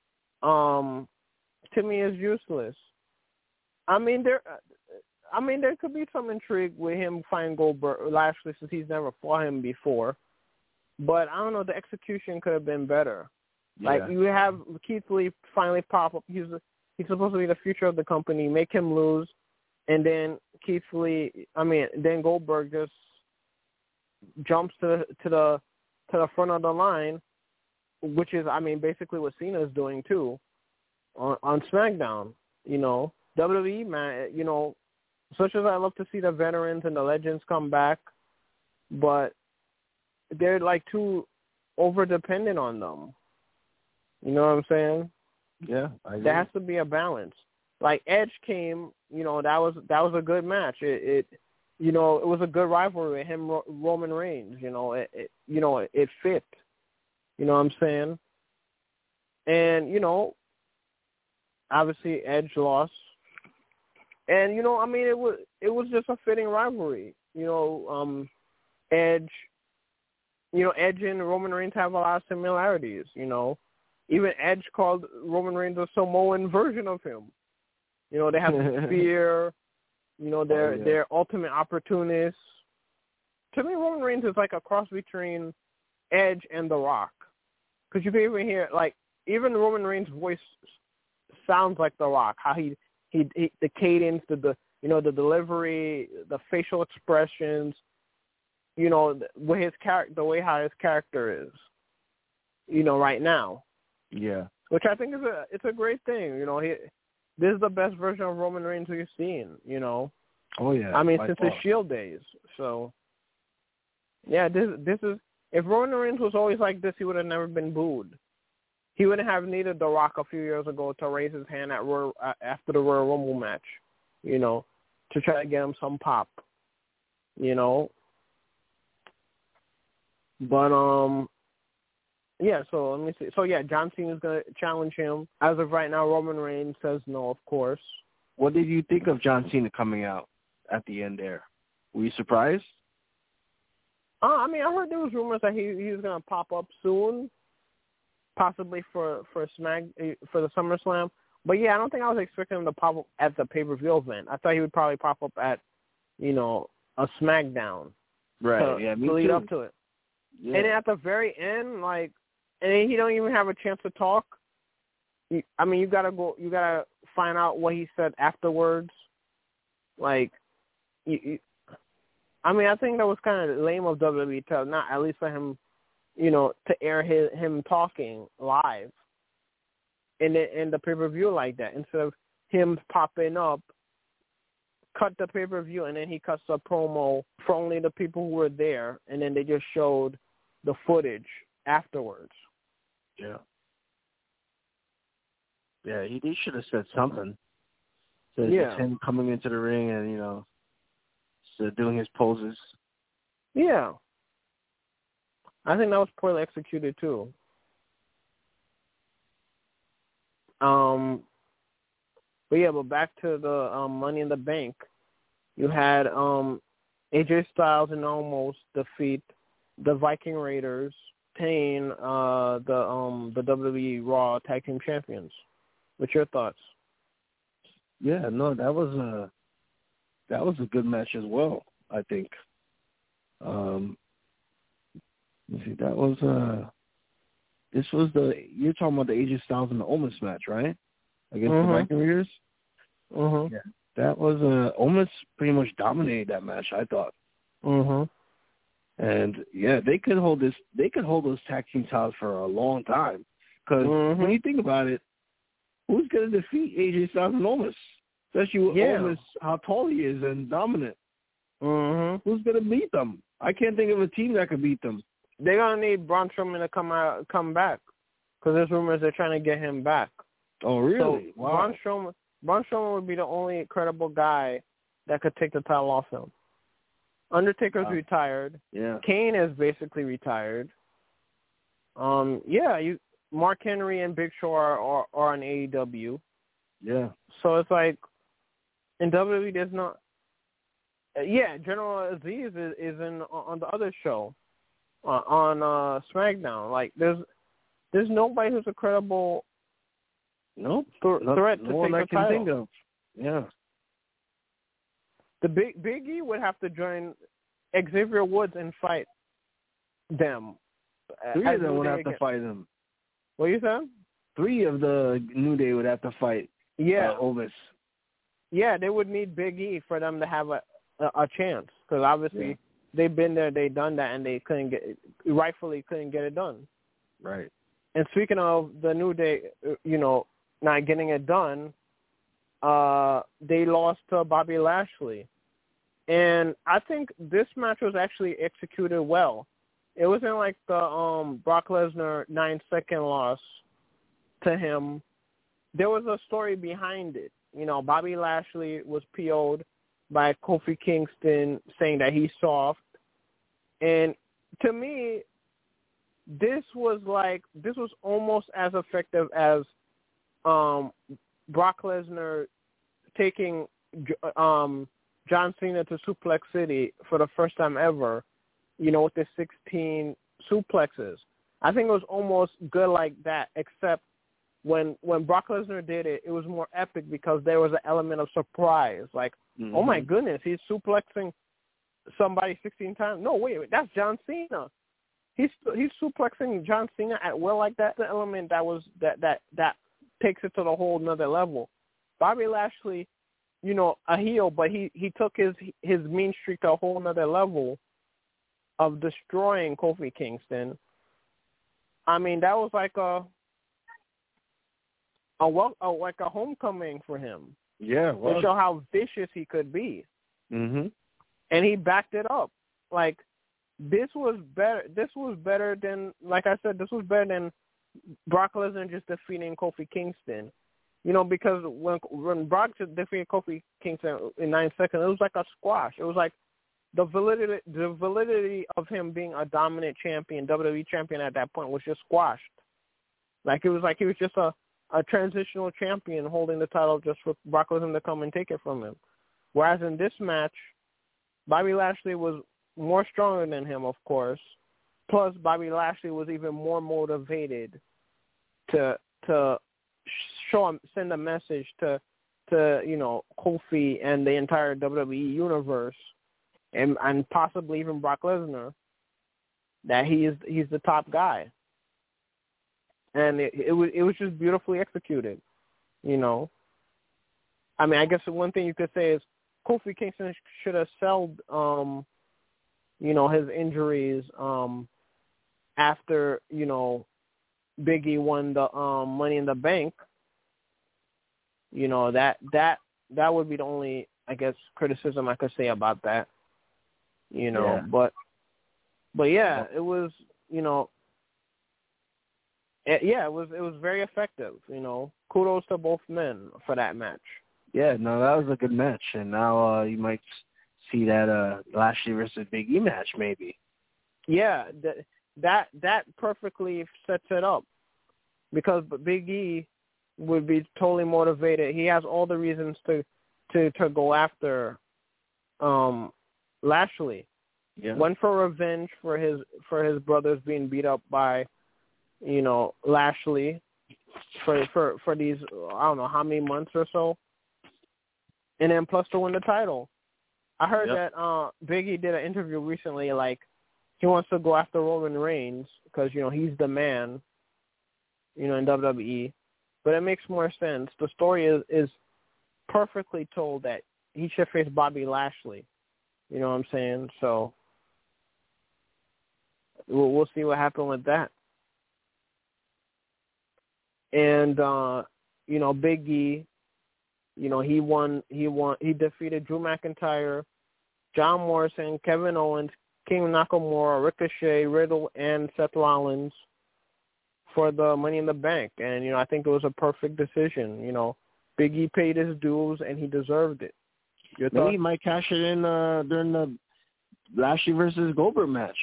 Speaker 2: to me is useless. I mean, there could be some intrigue with him fighting Lashley since he's never fought him before. But I don't know, the execution could have been better. Yeah. Like, you have Keith Lee finally pop up. He's supposed to be the future of the company. Make him lose, and then then Goldberg just jumps to the front of the line, which is, I mean, basically what Cena's doing too on SmackDown. You know, WWE, man, you know, such as I love to see the veterans and the legends come back, but they're like too over-dependent on them. You know what I'm saying?
Speaker 3: Yeah, I agree.
Speaker 2: There has to be a balance. Like Edge came, you know, that was a good match. It you know, it was a good rivalry with him, Roman Reigns. You know, it fit. You know what I'm saying? And you know, obviously Edge lost, and you know, I mean, it was just a fitting rivalry. You know, Edge and Roman Reigns have a lot of similarities. You know, even Edge called Roman Reigns a Samoan version of him. You know, they have the spear. You know, they're ultimate opportunists. To me, Roman Reigns is like a cross between Edge and The Rock. Because you can even hear, like, even Roman Reigns' voice sounds like The Rock. How he the cadence, the delivery, the facial expressions. You know, with his the way how his character is. You know, right now.
Speaker 3: Yeah.
Speaker 2: Which I think it's a great thing. You know, this is the best version of Roman Reigns we've seen. You know.
Speaker 3: Oh yeah.
Speaker 2: I mean, since his Shield days. So. Yeah, this is. If Roman Reigns was always like this, he would have never been booed. He wouldn't have needed The Rock a few years ago to raise his hand after the Royal Rumble match, you know, to try to get him some pop, you know. But, yeah, so let me see. So, yeah, John Cena's going to challenge him. As of right now, Roman Reigns says no, of course.
Speaker 3: What did you think of John Cena coming out at the end there? Were you surprised?
Speaker 2: I mean, I heard there was rumors that he was going to pop up soon, possibly for the SummerSlam. But yeah, I don't think I was expecting him to pop up at the pay-per-view event. I thought he would probably pop up at, you know, a SmackDown.
Speaker 3: Right. Yeah. Me
Speaker 2: to lead
Speaker 3: too.
Speaker 2: up to it.
Speaker 3: Yeah.
Speaker 2: And then at the very end, like, and then he don't even have a chance to talk. I mean, you gotta find out what he said afterwards. Like, I mean, I think that was kind of lame of WWE to not at least let him, you know, to air him talking live in the pay-per-view like that, instead of him popping up, cut the pay-per-view, and then he cuts a promo for only the people who were there, and then they just showed the footage afterwards.
Speaker 3: Yeah. Yeah, he should have said something. So it's him coming into the ring and, you know, doing his poses.
Speaker 2: Yeah. I think that was poorly executed too. But back to the Money in the Bank. You had AJ Styles and Omos defeat the Viking Raiders, obtain the WWE Raw Tag Team Champions. What's your thoughts?
Speaker 3: Yeah, no, that was a good match as well, I think. Let's see, that was this was you're talking about the AJ Styles and the Omos match, right? Against the Viking Raiders?
Speaker 2: Mm-hmm.
Speaker 3: Yeah. That was Omos pretty much dominated that match, I thought.
Speaker 2: Mm-hmm.
Speaker 3: And yeah, they could hold those tag team titles for a long time. Because when you think about it, who's going to defeat AJ Styles and Omos? Especially with Omos, how tall he is and dominant.
Speaker 2: Mm-hmm.
Speaker 3: Who's going to beat them? I can't think of a team that could beat them.
Speaker 2: They're going to need Braun Strowman to come back. Because there's rumors they're trying to get him back.
Speaker 3: Oh, really?
Speaker 2: So
Speaker 3: wow.
Speaker 2: Braun Strowman would be the only credible guy that could take the title off him. Undertaker's retired.
Speaker 3: Yeah.
Speaker 2: Kane is basically retired. Mark Henry and Big Show are on AEW.
Speaker 3: Yeah. So
Speaker 2: it's like in WWE there's not. General Aziz is on the other show, on SmackDown. Like there's nobody who's a credible.
Speaker 3: Nope.
Speaker 2: Threat to
Speaker 3: no one
Speaker 2: take
Speaker 3: I
Speaker 2: the
Speaker 3: can
Speaker 2: title.
Speaker 3: think of. Yeah.
Speaker 2: The Big E would have to join Xavier Woods and fight them.
Speaker 3: 3 of them would have to fight him.
Speaker 2: What you said?
Speaker 3: 3 of the New Day would have to fight. Omos.
Speaker 2: Yeah, they would need Big E for them to have a chance, because obviously they've been there, they've done that, and they rightfully couldn't get it done.
Speaker 3: Right.
Speaker 2: And speaking of the New Day, not getting it done, they lost to Bobby Lashley. And I think this match was actually executed well. It wasn't like the Brock Lesnar 9-second loss to him. There was a story behind it. Bobby Lashley was PO'd by Kofi Kingston saying that he's soft. And to me, this was almost as effective as Brock Lesnar taking John Cena to Suplex City for the first time ever, with the 16 suplexes. I think it was almost good like that, except when Brock Lesnar did it, it was more epic because there was an element of surprise. Like, oh my goodness, he's suplexing somebody 16 times. No, wait, that's John Cena. He's suplexing John Cena at will like that. The element that takes it to the whole another level. Bobby Lashley, a heel, but he took his mean streak to a whole another level of destroying Kofi Kingston. I mean, that was like a homecoming for him.
Speaker 3: Yeah,
Speaker 2: to show how vicious he could be.
Speaker 3: Mhm.
Speaker 2: And he backed it up. Like, this was better. This was better than, like I said, this was better than Brock Lesnar just defeating Kofi Kingston. Because when Brock just defeated Kofi Kingston in 9 seconds, it was like a squash. It was like the validity of him being a dominant champion, WWE champion at that point, was just squashed. Like, it was like he was just a transitional champion holding the title just for Brock Lesnar to come and take it from him. Whereas in this match, Bobby Lashley was more stronger than him, of course. Plus, Bobby Lashley was even more motivated to send a message to Kofi and the entire WWE universe, and possibly even Brock Lesnar, that he's the top guy. And it was just beautifully executed, I mean, I guess the one thing you could say is Kofi Kingston should have sold, his injuries after, Big E won the Money in the Bank. That would be the only, I guess, criticism I could say about that.
Speaker 3: Yeah.
Speaker 2: But yeah, it was, it was very effective. Kudos to both men for that match.
Speaker 3: Yeah, no, that was a good match, and now you might see that Lashley versus Big E match maybe.
Speaker 2: Yeah, that perfectly sets it up, because Big E would be totally motivated. He has all the reasons to go after Lashley.
Speaker 3: Yeah.
Speaker 2: One for revenge for his brothers being beat up by Lashley for these, I don't know how many months or so. And then plus to win the title. I heard that Big E did an interview recently, like, he wants to go after Roman Reigns because, he's the man, in WWE. But it makes more sense. The story is perfectly told that he should face Bobby Lashley. You know what I'm saying? So we'll see what happens with that. And, Big E, he defeated Drew McIntyre, John Morrison, Kevin Owens, King Nakamura, Ricochet, Riddle, and Seth Rollins for the Money in the Bank. And, I think it was a perfect decision. Big E paid his dues, and he deserved it.
Speaker 3: Maybe he might cash it in during the Lashley versus Goldberg match.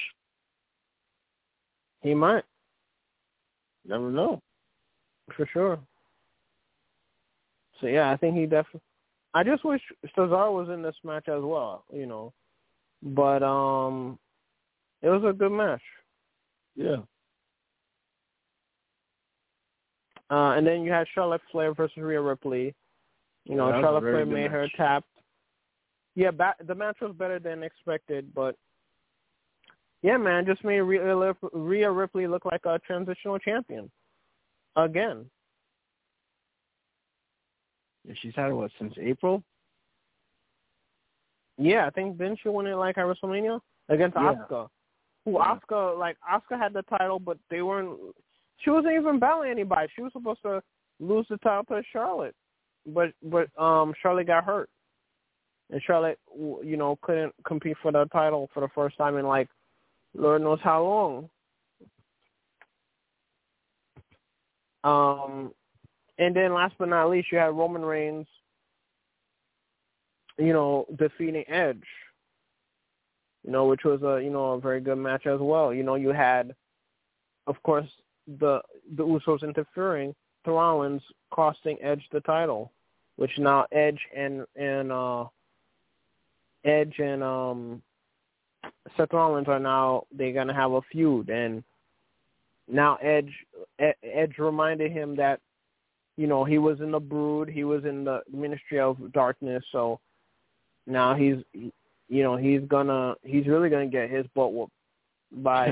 Speaker 2: He might.
Speaker 3: Never know.
Speaker 2: For sure. So, yeah, I think he definitely... I just wish Cesaro was in this match as well, But it was a good match.
Speaker 3: Yeah.
Speaker 2: And then you had Charlotte Flair versus Rhea Ripley. Charlotte Flair made her tap. Yeah, the match was better than expected, but yeah, man, just made Rhea Ripley look like a transitional champion again.
Speaker 3: Yeah, she's had it, since April?
Speaker 2: Yeah, I think, didn't she win it at WrestleMania against Asuka? Asuka had the title, but they weren't. She wasn't even battling anybody. She was supposed to lose the title to Charlotte, but Charlotte got hurt, and Charlotte, couldn't compete for the title for the first time in like Lord knows how long. And then last but not least, you had Roman Reigns, defeating Edge, which was a very good match as well. You had, of course, the Usos interfering, Rollins costing Edge the title, which now Edge and Seth Rollins they're gonna have a feud, and now Edge reminded him that he was in the Brood, he was in the Ministry of Darkness, so now he's really gonna get his butt whooped by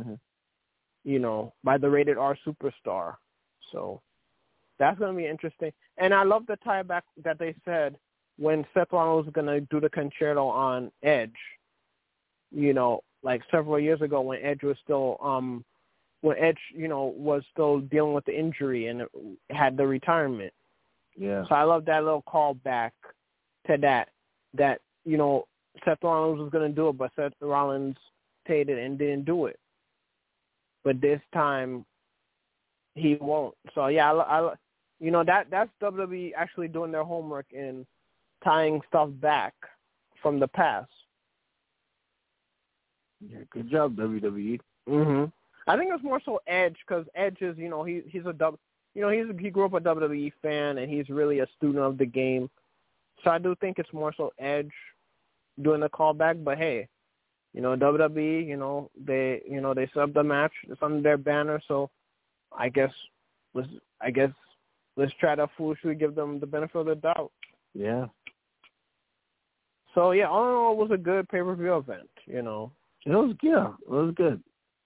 Speaker 2: by the Rated R superstar. So that's gonna be interesting. And I love the tie back that they said when Seth Rollins was gonna do the concerto on Edge. Like several years ago when Edge was still was still dealing with the injury and had the retirement.
Speaker 3: Yeah.
Speaker 2: So I love that little callback to that Seth Rollins was going to do it, but Seth Rollins stated and didn't do it. But this time he won't. So yeah, that's WWE actually doing their homework and tying stuff back from the past.
Speaker 3: Yeah, good job, WWE.
Speaker 2: Mhm. I think it's more so Edge because Edge is, he grew up a WWE fan and he's really a student of the game. So I do think it's more so Edge doing the callback. But hey, WWE, they subbed the match. It's under their banner. So I guess let's try to foolishly give them the benefit of the doubt.
Speaker 3: Yeah.
Speaker 2: So yeah, all in all, it was a good pay-per-view event.
Speaker 3: It was good.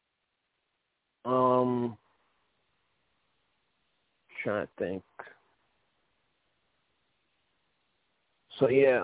Speaker 2: Trying to think. So yeah,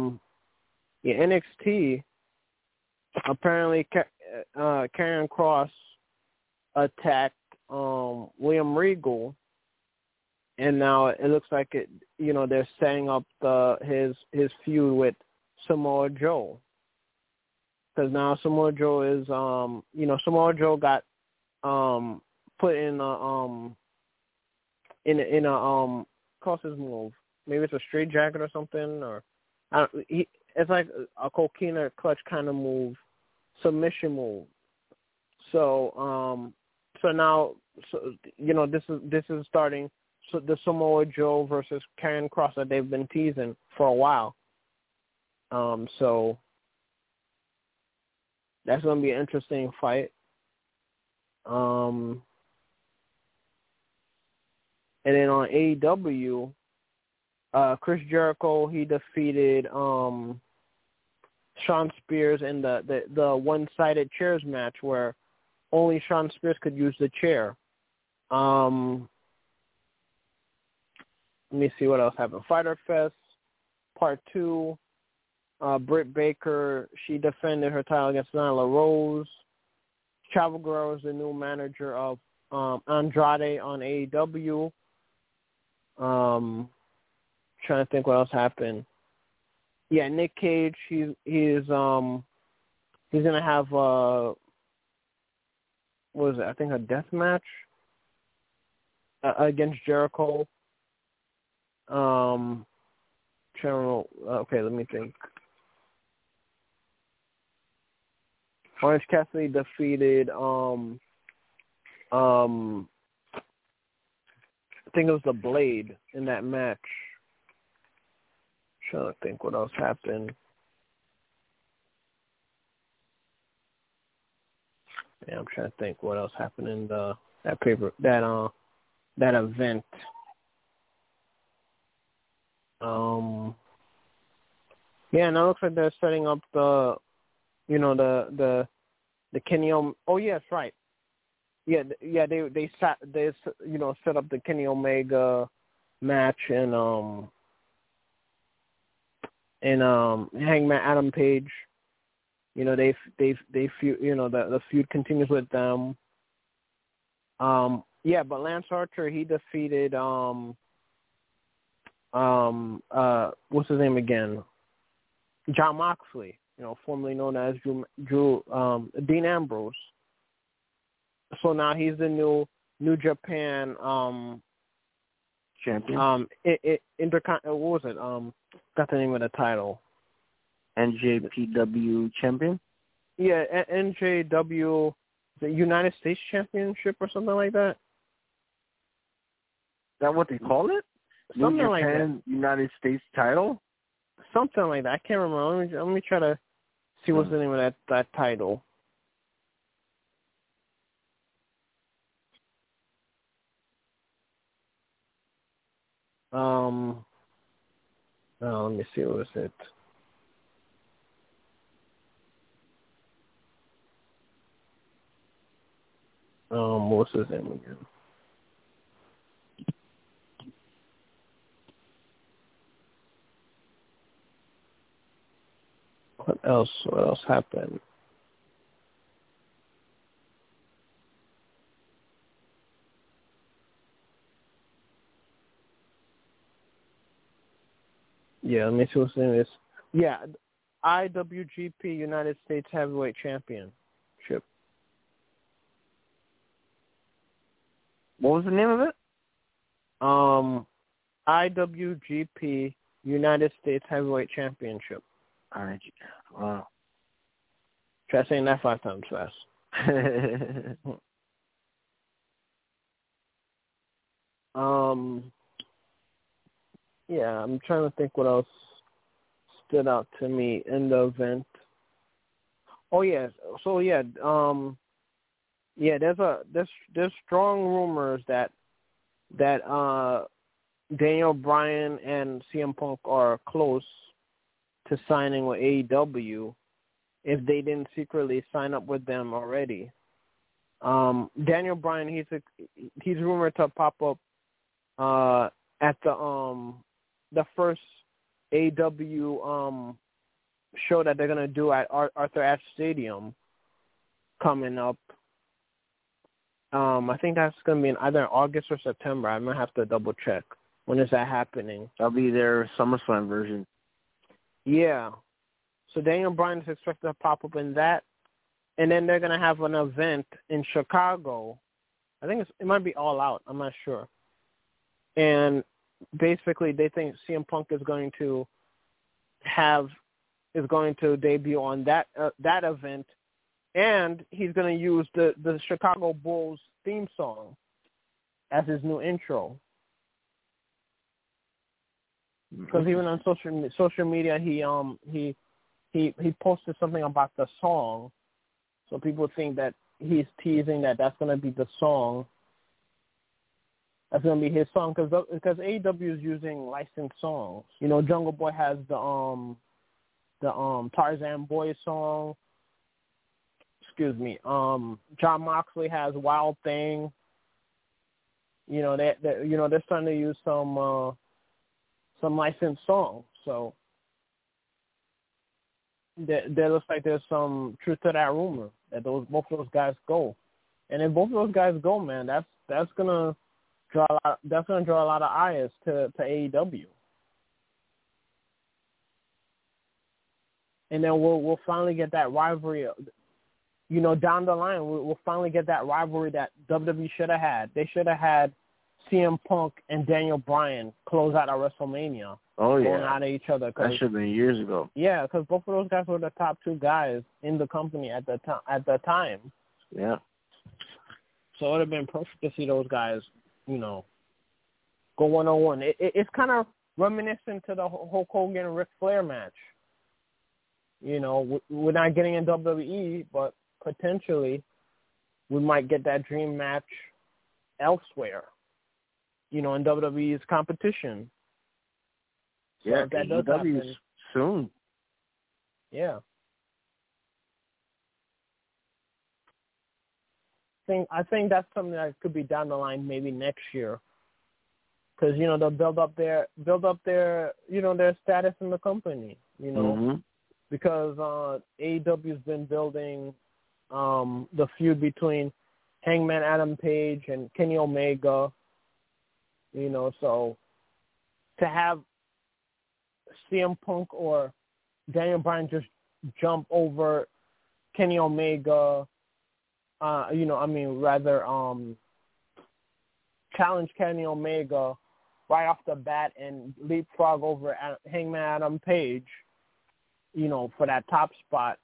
Speaker 2: NXT apparently Karrion Kross attacked William Regal, and now it looks like they're setting up his feud with Samoa Joe. Because now Samoa Joe is Samoa Joe got put in a Cross's move. Maybe it's a straight jacket or something, or it's like a coquina clutch kind of move, submission move. So now this is starting. So the Samoa Joe versus Karrion Kross that they've been teasing for a while. So that's going to be an interesting fight. And then on AEW, Chris Jericho, he defeated Shawn Spears in the one-sided chairs match where only Shawn Spears could use the chair. Let me see what else happened. Fyter Fest Part 2. Britt Baker, she defended her title against Nyla Rose. Chavo Guerrero is the new manager of Andrade on AEW. Trying to think what else happened. Yeah, Nick Cage, he's gonna have what was it? I think a death match against Jericho. Okay, let me think. Orange Cassidy defeated I think it was the Blade in that match. Trying to think what else happened. Yeah, I'm trying to think what else happened in that event. Yeah, and it looks like they're setting up the Kenny Oh yes, right. Yeah, they set up the Kenny Omega match and Hangman Adam Page. They feud. The feud continues with them. Yeah, but Lance Archer, he defeated what's his name again? Jon Moxley, formerly known as Dean Ambrose. So now he's the New Japan
Speaker 3: champion.
Speaker 2: What was it? Got the name of the title.
Speaker 3: NJPW champion.
Speaker 2: Yeah, NJW, the United States Championship or something like that.
Speaker 3: Is that what they call it?
Speaker 2: Something
Speaker 3: New
Speaker 2: like
Speaker 3: Japan
Speaker 2: that.
Speaker 3: United States title?
Speaker 2: Something like that. I can't remember. Let me try to see what's the name of that title. Let me see, what is it? What's his name again? What else happened? Yeah, let me see what his name is. Yeah, IWGP United States Heavyweight Championship.
Speaker 3: What was the name of it?
Speaker 2: IWGP United States Heavyweight Championship.
Speaker 3: Wow.
Speaker 2: Try saying that 5 times fast. Yeah, I'm trying to think what else stood out to me in the event. Oh yeah, so yeah, there's strong rumors that Daniel Bryan and CM Punk are close to signing with AEW if they didn't secretly sign up with them already. Daniel Bryan, he's rumored to pop up at the first AEW show that they're gonna do at Arthur Ashe Stadium coming up. I think that's gonna be in either August or September. I'm gonna have to double check. When is that happening?
Speaker 3: That'll be their SummerSlam version.
Speaker 2: Yeah. So Daniel Bryan is expected to pop up in that, and then they're gonna have an event in Chicago. I think it might be All Out. I'm not sure. And basically, they think CM Punk is going to debut on that event, and he's going to use the Chicago Bulls theme song as his new intro. Because even on social media, he posted something about the song, so people think that he's teasing that that's going to be the song. That's going to be his song because AEW is using licensed songs. Jungle Boy has the Tarzan Boy song. Excuse me. Jon Moxley has Wild Thing. They're starting to use some licensed songs. So there looks like there's some truth to that rumor that both of those guys go. And if both of those guys go, man, that's gonna draw a lot of eyes to AEW. And then we'll finally get that rivalry. Down the line, we'll finally get that rivalry that WWE should have had. They should have had CM Punk and Daniel Bryan close out at WrestleMania.
Speaker 3: Oh, yeah.
Speaker 2: Going at each other.
Speaker 3: That should have been years ago.
Speaker 2: Yeah, because both of those guys were the top 2 guys in the company at the time.
Speaker 3: Yeah.
Speaker 2: So it would have been perfect to see those guys, go one-on-one. It's kind of reminiscent to the Hulk Hogan and Ric Flair match. We're not getting in WWE, but potentially we might get that dream match elsewhere, in WWE's competition. So
Speaker 3: yeah,
Speaker 2: if that does happen,
Speaker 3: soon.
Speaker 2: Yeah. I think that's something that could be down the line maybe next year. Because, they'll build up their their status in the company,
Speaker 3: Mm-hmm.
Speaker 2: Because AEW's been building the feud between Hangman Adam Page and Kenny Omega. You know, so to have CM Punk or Daniel Bryan just jump over Kenny Omega, challenge Kenny Omega right off the bat and leapfrog over Hangman Adam Page, you know, for that top spot,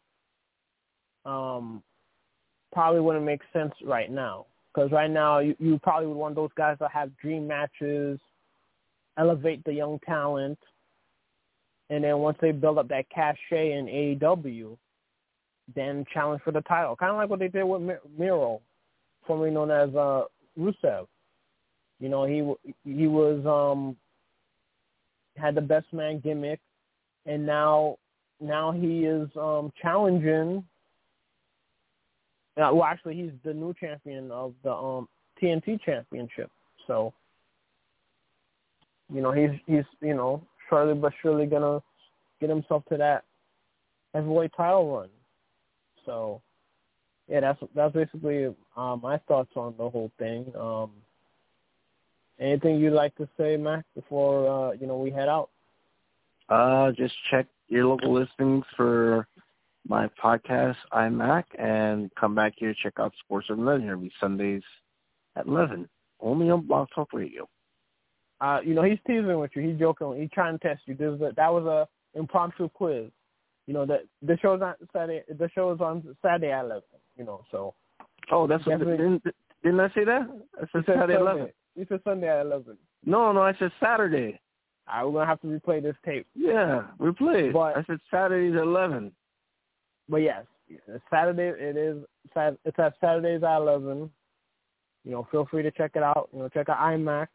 Speaker 2: probably wouldn't make sense right now. Because right now, you probably would want those guys to have dream matches, elevate the young talent, and then once they build up that cachet in AEW, then challenge for the title. Kind of like what they did with Miro, formerly known as Rusev. You know, he was had the best man gimmick, and now he is challenging. Well, actually, he's the new champion of the TNT Championship. So, you know, he's you know, shortly but surely gonna get himself to that heavyweight title run. So, yeah, that's basically my thoughts on the whole thing. Anything you'd like to say, Mac, before we head out?
Speaker 3: Just check your local listings for my podcast, iMac, and come back here to check out Sports at 11. It'll be Sundays at 11, only on Blog Talk Radio.
Speaker 2: He's teasing with you. He's joking. He's trying to test you. That was a impromptu quiz. You know, the show's on Saturday. The show is on Saturday at 11. You know, so.
Speaker 3: Oh, that's what. Didn't I say that? I said Saturday at 11.
Speaker 2: You said Sunday at 11.
Speaker 3: No, I said Saturday.
Speaker 2: All right, we're gonna have to replay this tape.
Speaker 3: Yeah, replay it. But I said Saturdays at 11.
Speaker 2: But yes, Saturday it is. It's at Saturdays at 11. You know, feel free to check it out. You know, check out iMac.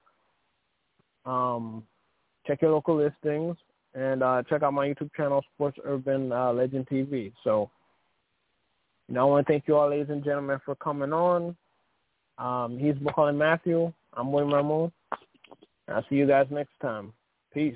Speaker 2: Check your local listings and check out my YouTube channel, Sports Urban Legend TV. So, you know, I want to thank you all, ladies and gentlemen, for coming on. He's Macaulay Matthew. I'm William Ramon. I'll see you guys next time. Peace.